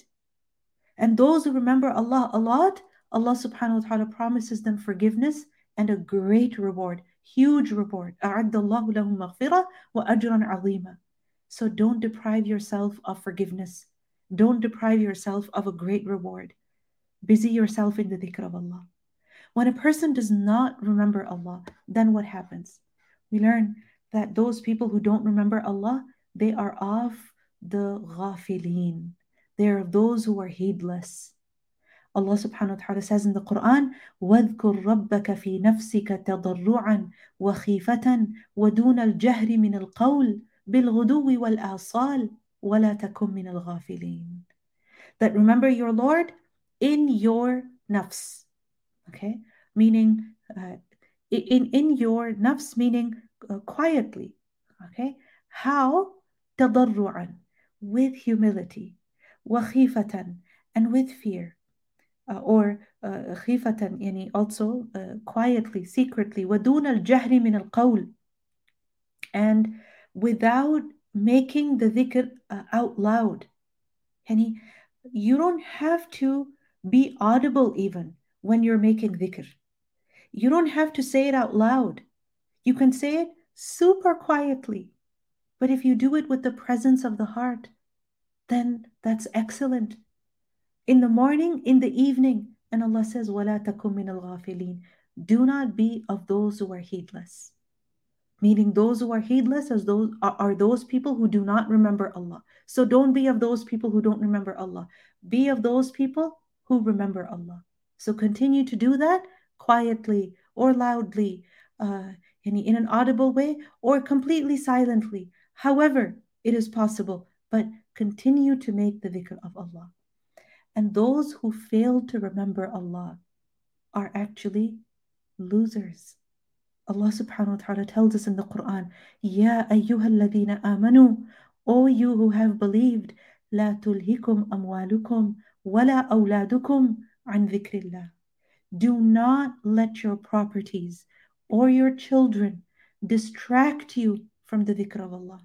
And those who remember Allah a lot, Allah subhanahu wa ta'ala promises them forgiveness and a great reward, huge reward. أَعَدَّ اللَّهُ لَهُمْ مَغْفِرَةً وَأَجْرًا عَظِيمًا. So don't deprive yourself of forgiveness. Don't deprive yourself of a great reward. Busy yourself in the dhikr of Allah. When a person does not remember Allah, then what happens? We learn that those people who don't remember Allah, they are of the ghafilin. They are those who are heedless. Allah subhanahu wa ta'ala says in the Quran, وَاذْكُرْ رَبَّكَ فِي نَفْسِكَ تَضَرُّعًا وَخِيفَةً وَدُونَ الْجَهْرِ مِنَ الْقَوْلِ بِالْغُدُوِّ وَالْآصَالِ وَلَا تَكُنْ مِنَ الْغَافِلِينَ. That remember your Lord in your nafs. Okay? Meaning, uh, in, in your nafs, meaning uh, quietly. Okay? How? تَضَرُّعًا, with humility. وَخِيفَةً, and with fear. Uh, or uh, خِيفَةً, yani also uh, quietly, secretly. وَدُونَ الْجَهْرِ مِنَ الْقَوْلِ, and without making the dhikr uh, out loud. Yani you don't have to be audible even when you're making dhikr. You don't have to say it out loud. You can say it super quietly. But if you do it with the presence of the heart, then that's excellent. In the morning, in the evening, and Allah says, وَلَا تَكُن مِّنَ الْغَافِلِينَ. Do not be of those who are heedless. Meaning those who are heedless as those are, are those people who do not remember Allah. So don't be of those people who don't remember Allah. Be of those people who remember Allah. So continue to do that quietly or loudly, uh, in, in an audible way or completely silently. However, it is possible, but continue to make the dhikr of Allah. And those who fail to remember Allah are actually losers. Allah subhanahu wa ta'ala tells us in the Quran, Ya ayyuha alladhina amanu, O you who have believed, La tulhikum amwalukum wala awladukum an dhikrillah. Do not let your properties or your children distract you from the dhikr of Allah.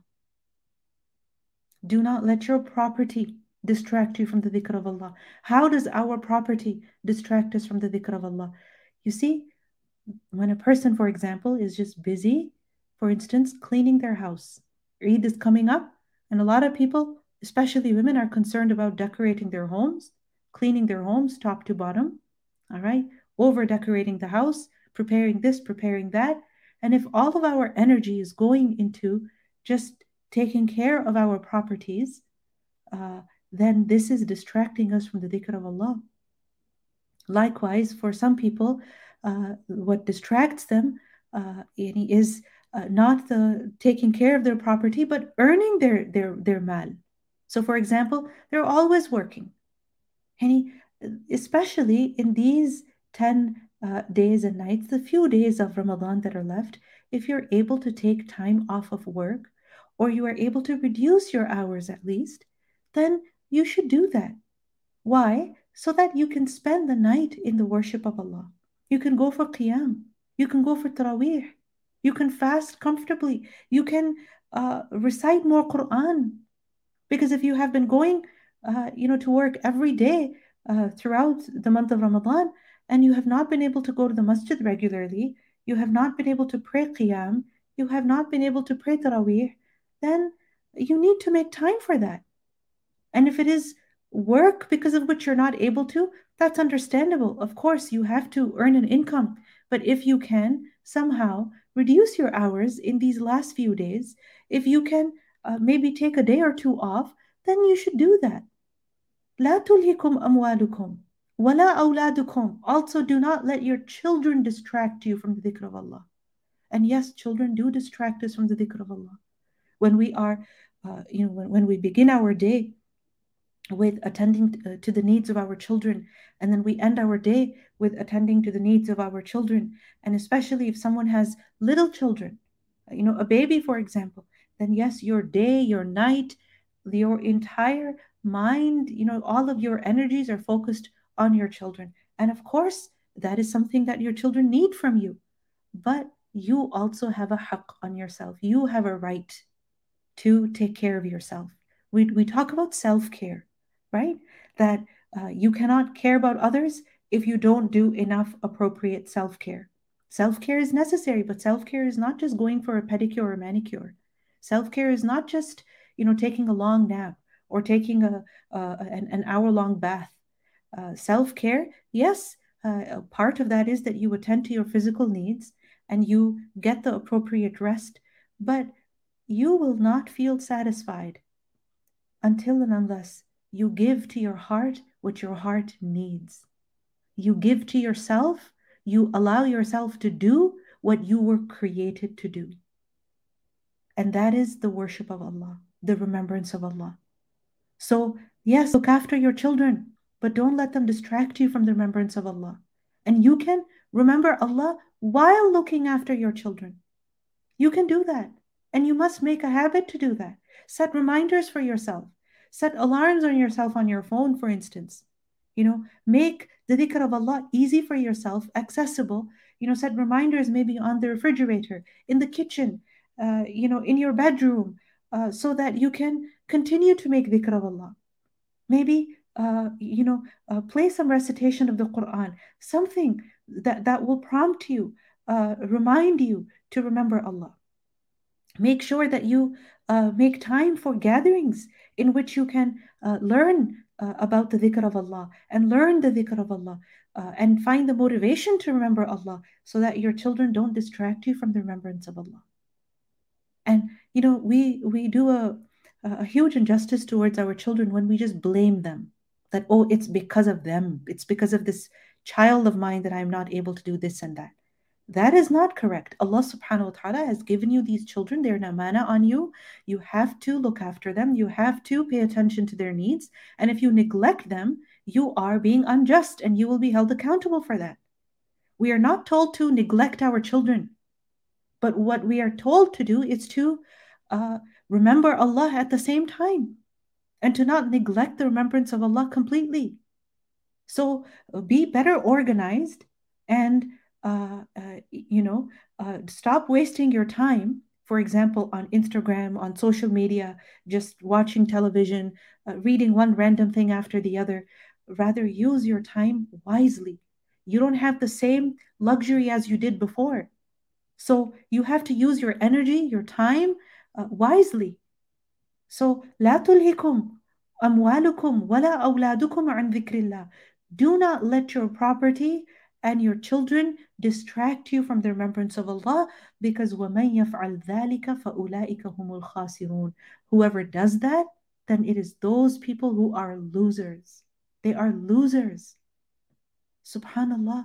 Do not let your property distract you from the dhikr of Allah. How does our property distract us from the dhikr of Allah? You see, when a person, for example, is just busy, for instance, cleaning their house. Eid is coming up, and a lot of people, especially women, are concerned about decorating their homes, cleaning their homes top to bottom, all right? Over decorating the house, preparing this, preparing that. And if all of our energy is going into just taking care of our properties, uh, then this is distracting us from the dhikr of Allah. Likewise, for some people, uh, what distracts them uh, is uh, not the taking care of their property, but earning their their their mal. So, for example, they're always working, and especially in these ten uh, days and nights, the few days of Ramadan that are left, if you're able to take time off of work, or you are able to reduce your hours at least, then you should do that. Why? So that you can spend the night in the worship of Allah. You can go for qiyam. You can go for tarawih. You can fast comfortably. You can uh, recite more Quran. Because if you have been going, uh, you know, to work every day uh, throughout the month of Ramadan, and you have not been able to go to the masjid regularly, you have not been able to pray qiyam, you have not been able to pray tarawih, then you need to make time for that. And if it is work because of which you're not able to, that's understandable. Of course, you have to earn an income. But if you can somehow reduce your hours in these last few days, if you can uh, maybe take a day or two off, then you should do that. لا تلهكم أموالكم ولا أولادكم. Also, do not let your children distract you from the dhikr of Allah. And yes, children do distract us from the dhikr of Allah. When we are, uh, you know, when, when we begin our day with attending uh, to the needs of our children, and then we end our day with attending to the needs of our children, and especially if someone has little children, you know, a baby, for example, then yes, your day, your night, your entire mind, you know, all of your energies are focused on your children. And of course, that is something that your children need from you. But you also have a haqq on yourself. You have a right to take care of yourself. We, we talk about self-care, right? That uh, you cannot care about others if you don't do enough appropriate self-care. Self-care is necessary, but self-care is not just going for a pedicure or manicure. Self-care is not just, you know, taking a long nap or taking a, a an, an hour-long bath. Uh, self-care, yes, uh, a part of that is that you attend to your physical needs and you get the appropriate rest, but you will not feel satisfied until and unless you give to your heart what your heart needs. You give to yourself, you allow yourself to do what you were created to do. And that is the worship of Allah, the remembrance of Allah. So, yes, look after your children, but don't let them distract you from the remembrance of Allah. And you can remember Allah while looking after your children. You can do that. And you must make a habit to do that. Set reminders for yourself. Set alarms on yourself on your phone, for instance. You know, make the dhikr of Allah easy for yourself, accessible. You know, set reminders maybe on the refrigerator, in the kitchen, uh, you know, in your bedroom, uh, so that you can continue to make dhikr of Allah. Maybe, uh, you know, uh, play some recitation of the Quran, something that, that will prompt you, uh, remind you to remember Allah. Make sure that you uh, make time for gatherings in which you can uh, learn uh, about the dhikr of Allah and learn the dhikr of Allah uh, and find the motivation to remember Allah so that your children don't distract you from the remembrance of Allah. And, you know, we, we do a, a huge injustice towards our children when we just blame them that, oh, it's because of them. It's because of this child of mine that I'm not able to do this and that. That is not correct. Allah subhanahu wa ta'ala has given you these children. They're an amana on you. You have to look after them. You have to pay attention to their needs. And if you neglect them, you are being unjust and you will be held accountable for that. We are not told to neglect our children. But what we are told to do is to uh, remember Allah at the same time and to not neglect the remembrance of Allah completely. So uh, be better organized and uh, uh, you know, uh, stop wasting your time, for example, on Instagram, on social media, just watching television, uh, reading one random thing after the other. Rather, use your time wisely. You don't have the same luxury as you did before. So you have to use your energy, your time uh, wisely. So, لا تلهكم أموالكم ولا أولادكم عن ذكر الله. Do not let your property and your children distract you from the remembrance of Allah, because وَمَن يَفْعَلْ ذَلِكَ فَأُولَٰئِكَ هُمُ الْخَاسِرُونَ. Whoever does that, then it is those people who are losers. They are losers. Subhanallah.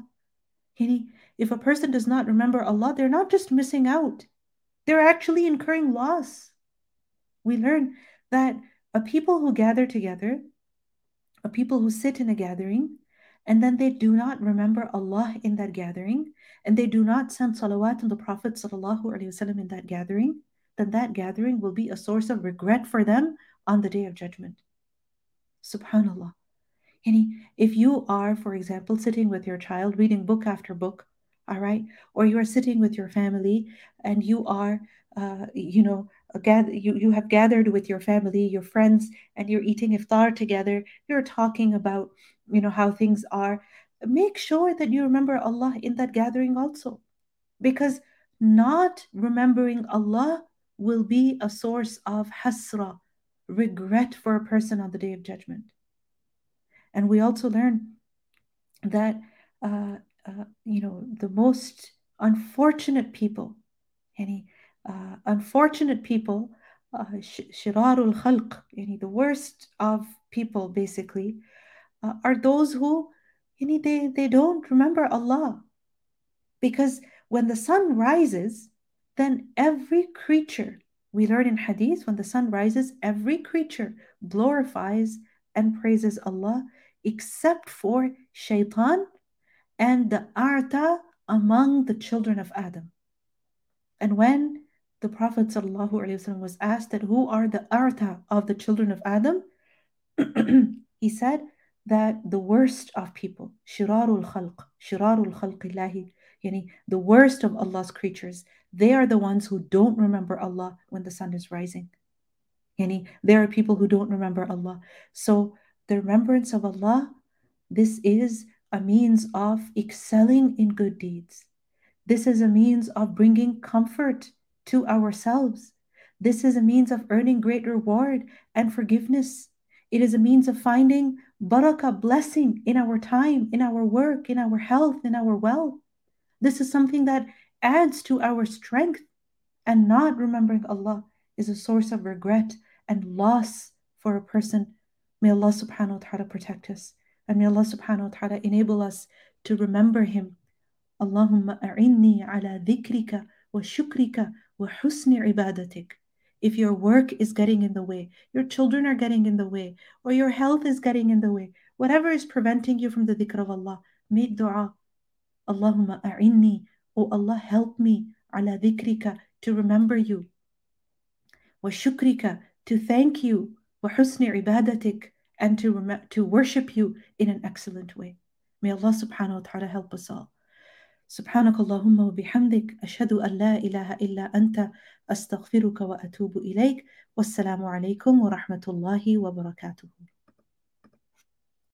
If a person does not remember Allah, they're not just missing out. They're actually incurring loss. We learn that a people who gather together, a people who sit in a gathering, and then they do not remember Allah in that gathering, and they do not send salawat on the Prophet ﷺ in that gathering, then that gathering will be a source of regret for them on the Day of Judgment. Subhanallah. If you are, for example, sitting with your child, reading book after book, all right, or you are sitting with your family and you are, uh, you know, gather, you, you have gathered with your family, your friends, and you're eating iftar together, you're talking about, you know, how things are, make sure that you remember Allah in that gathering also, because not remembering Allah will be a source of hasra, regret for a person on the Day of Judgment. And we also learn that, uh, uh, you know, the most unfortunate people, yani, uh, unfortunate people, uh, shirarul khalq, yani the worst of people basically, uh, are those who, yani, they, they don't remember Allah. Because when the sun rises, then every creature, we learn in hadith, when the sun rises, every creature glorifies and praises Allah except for shaitan and the arta among the children of Adam. And when the Prophet ﷺ was asked that who are the arta of the children of Adam, he said that the worst of people, shirarul khalq, shirarul khalqillahi, yani the worst of Allah's creatures, they are the ones who don't remember Allah when the sun is rising. Yani there are people who don't remember Allah. So the remembrance of Allah, this is a means of excelling in good deeds. This is a means of bringing comfort to ourselves. This is a means of earning great reward and forgiveness. It is a means of finding barakah, blessing in our time, in our work, in our health, in our wealth. This is something that adds to our strength, and not remembering Allah is a source of regret and loss for a person. May Allah subhanahu wa ta'ala protect us, and may Allah subhanahu wa ta'ala enable us to remember Him. Allahumma a'inni ala dhikrika wa shukrika wa husni ibadatik. If your work is getting in the way, your children are getting in the way, or your health is getting in the way, whatever is preventing you from the dhikr of Allah, make dua. Allahumma a'inni, O Allah, help me, ala dhikrika, to remember you, wa shukrika, to thank you, wa husni ibadatik, and to, rem- to worship you in an excellent way. May Allah subhanahu wa ta'ala help us all. سبحانك اللهم وبحمدك أشهد أن لا إله إلا أنت أستغفرك وأتوب إليك والسلام عليكم ورحمة الله وبركاته.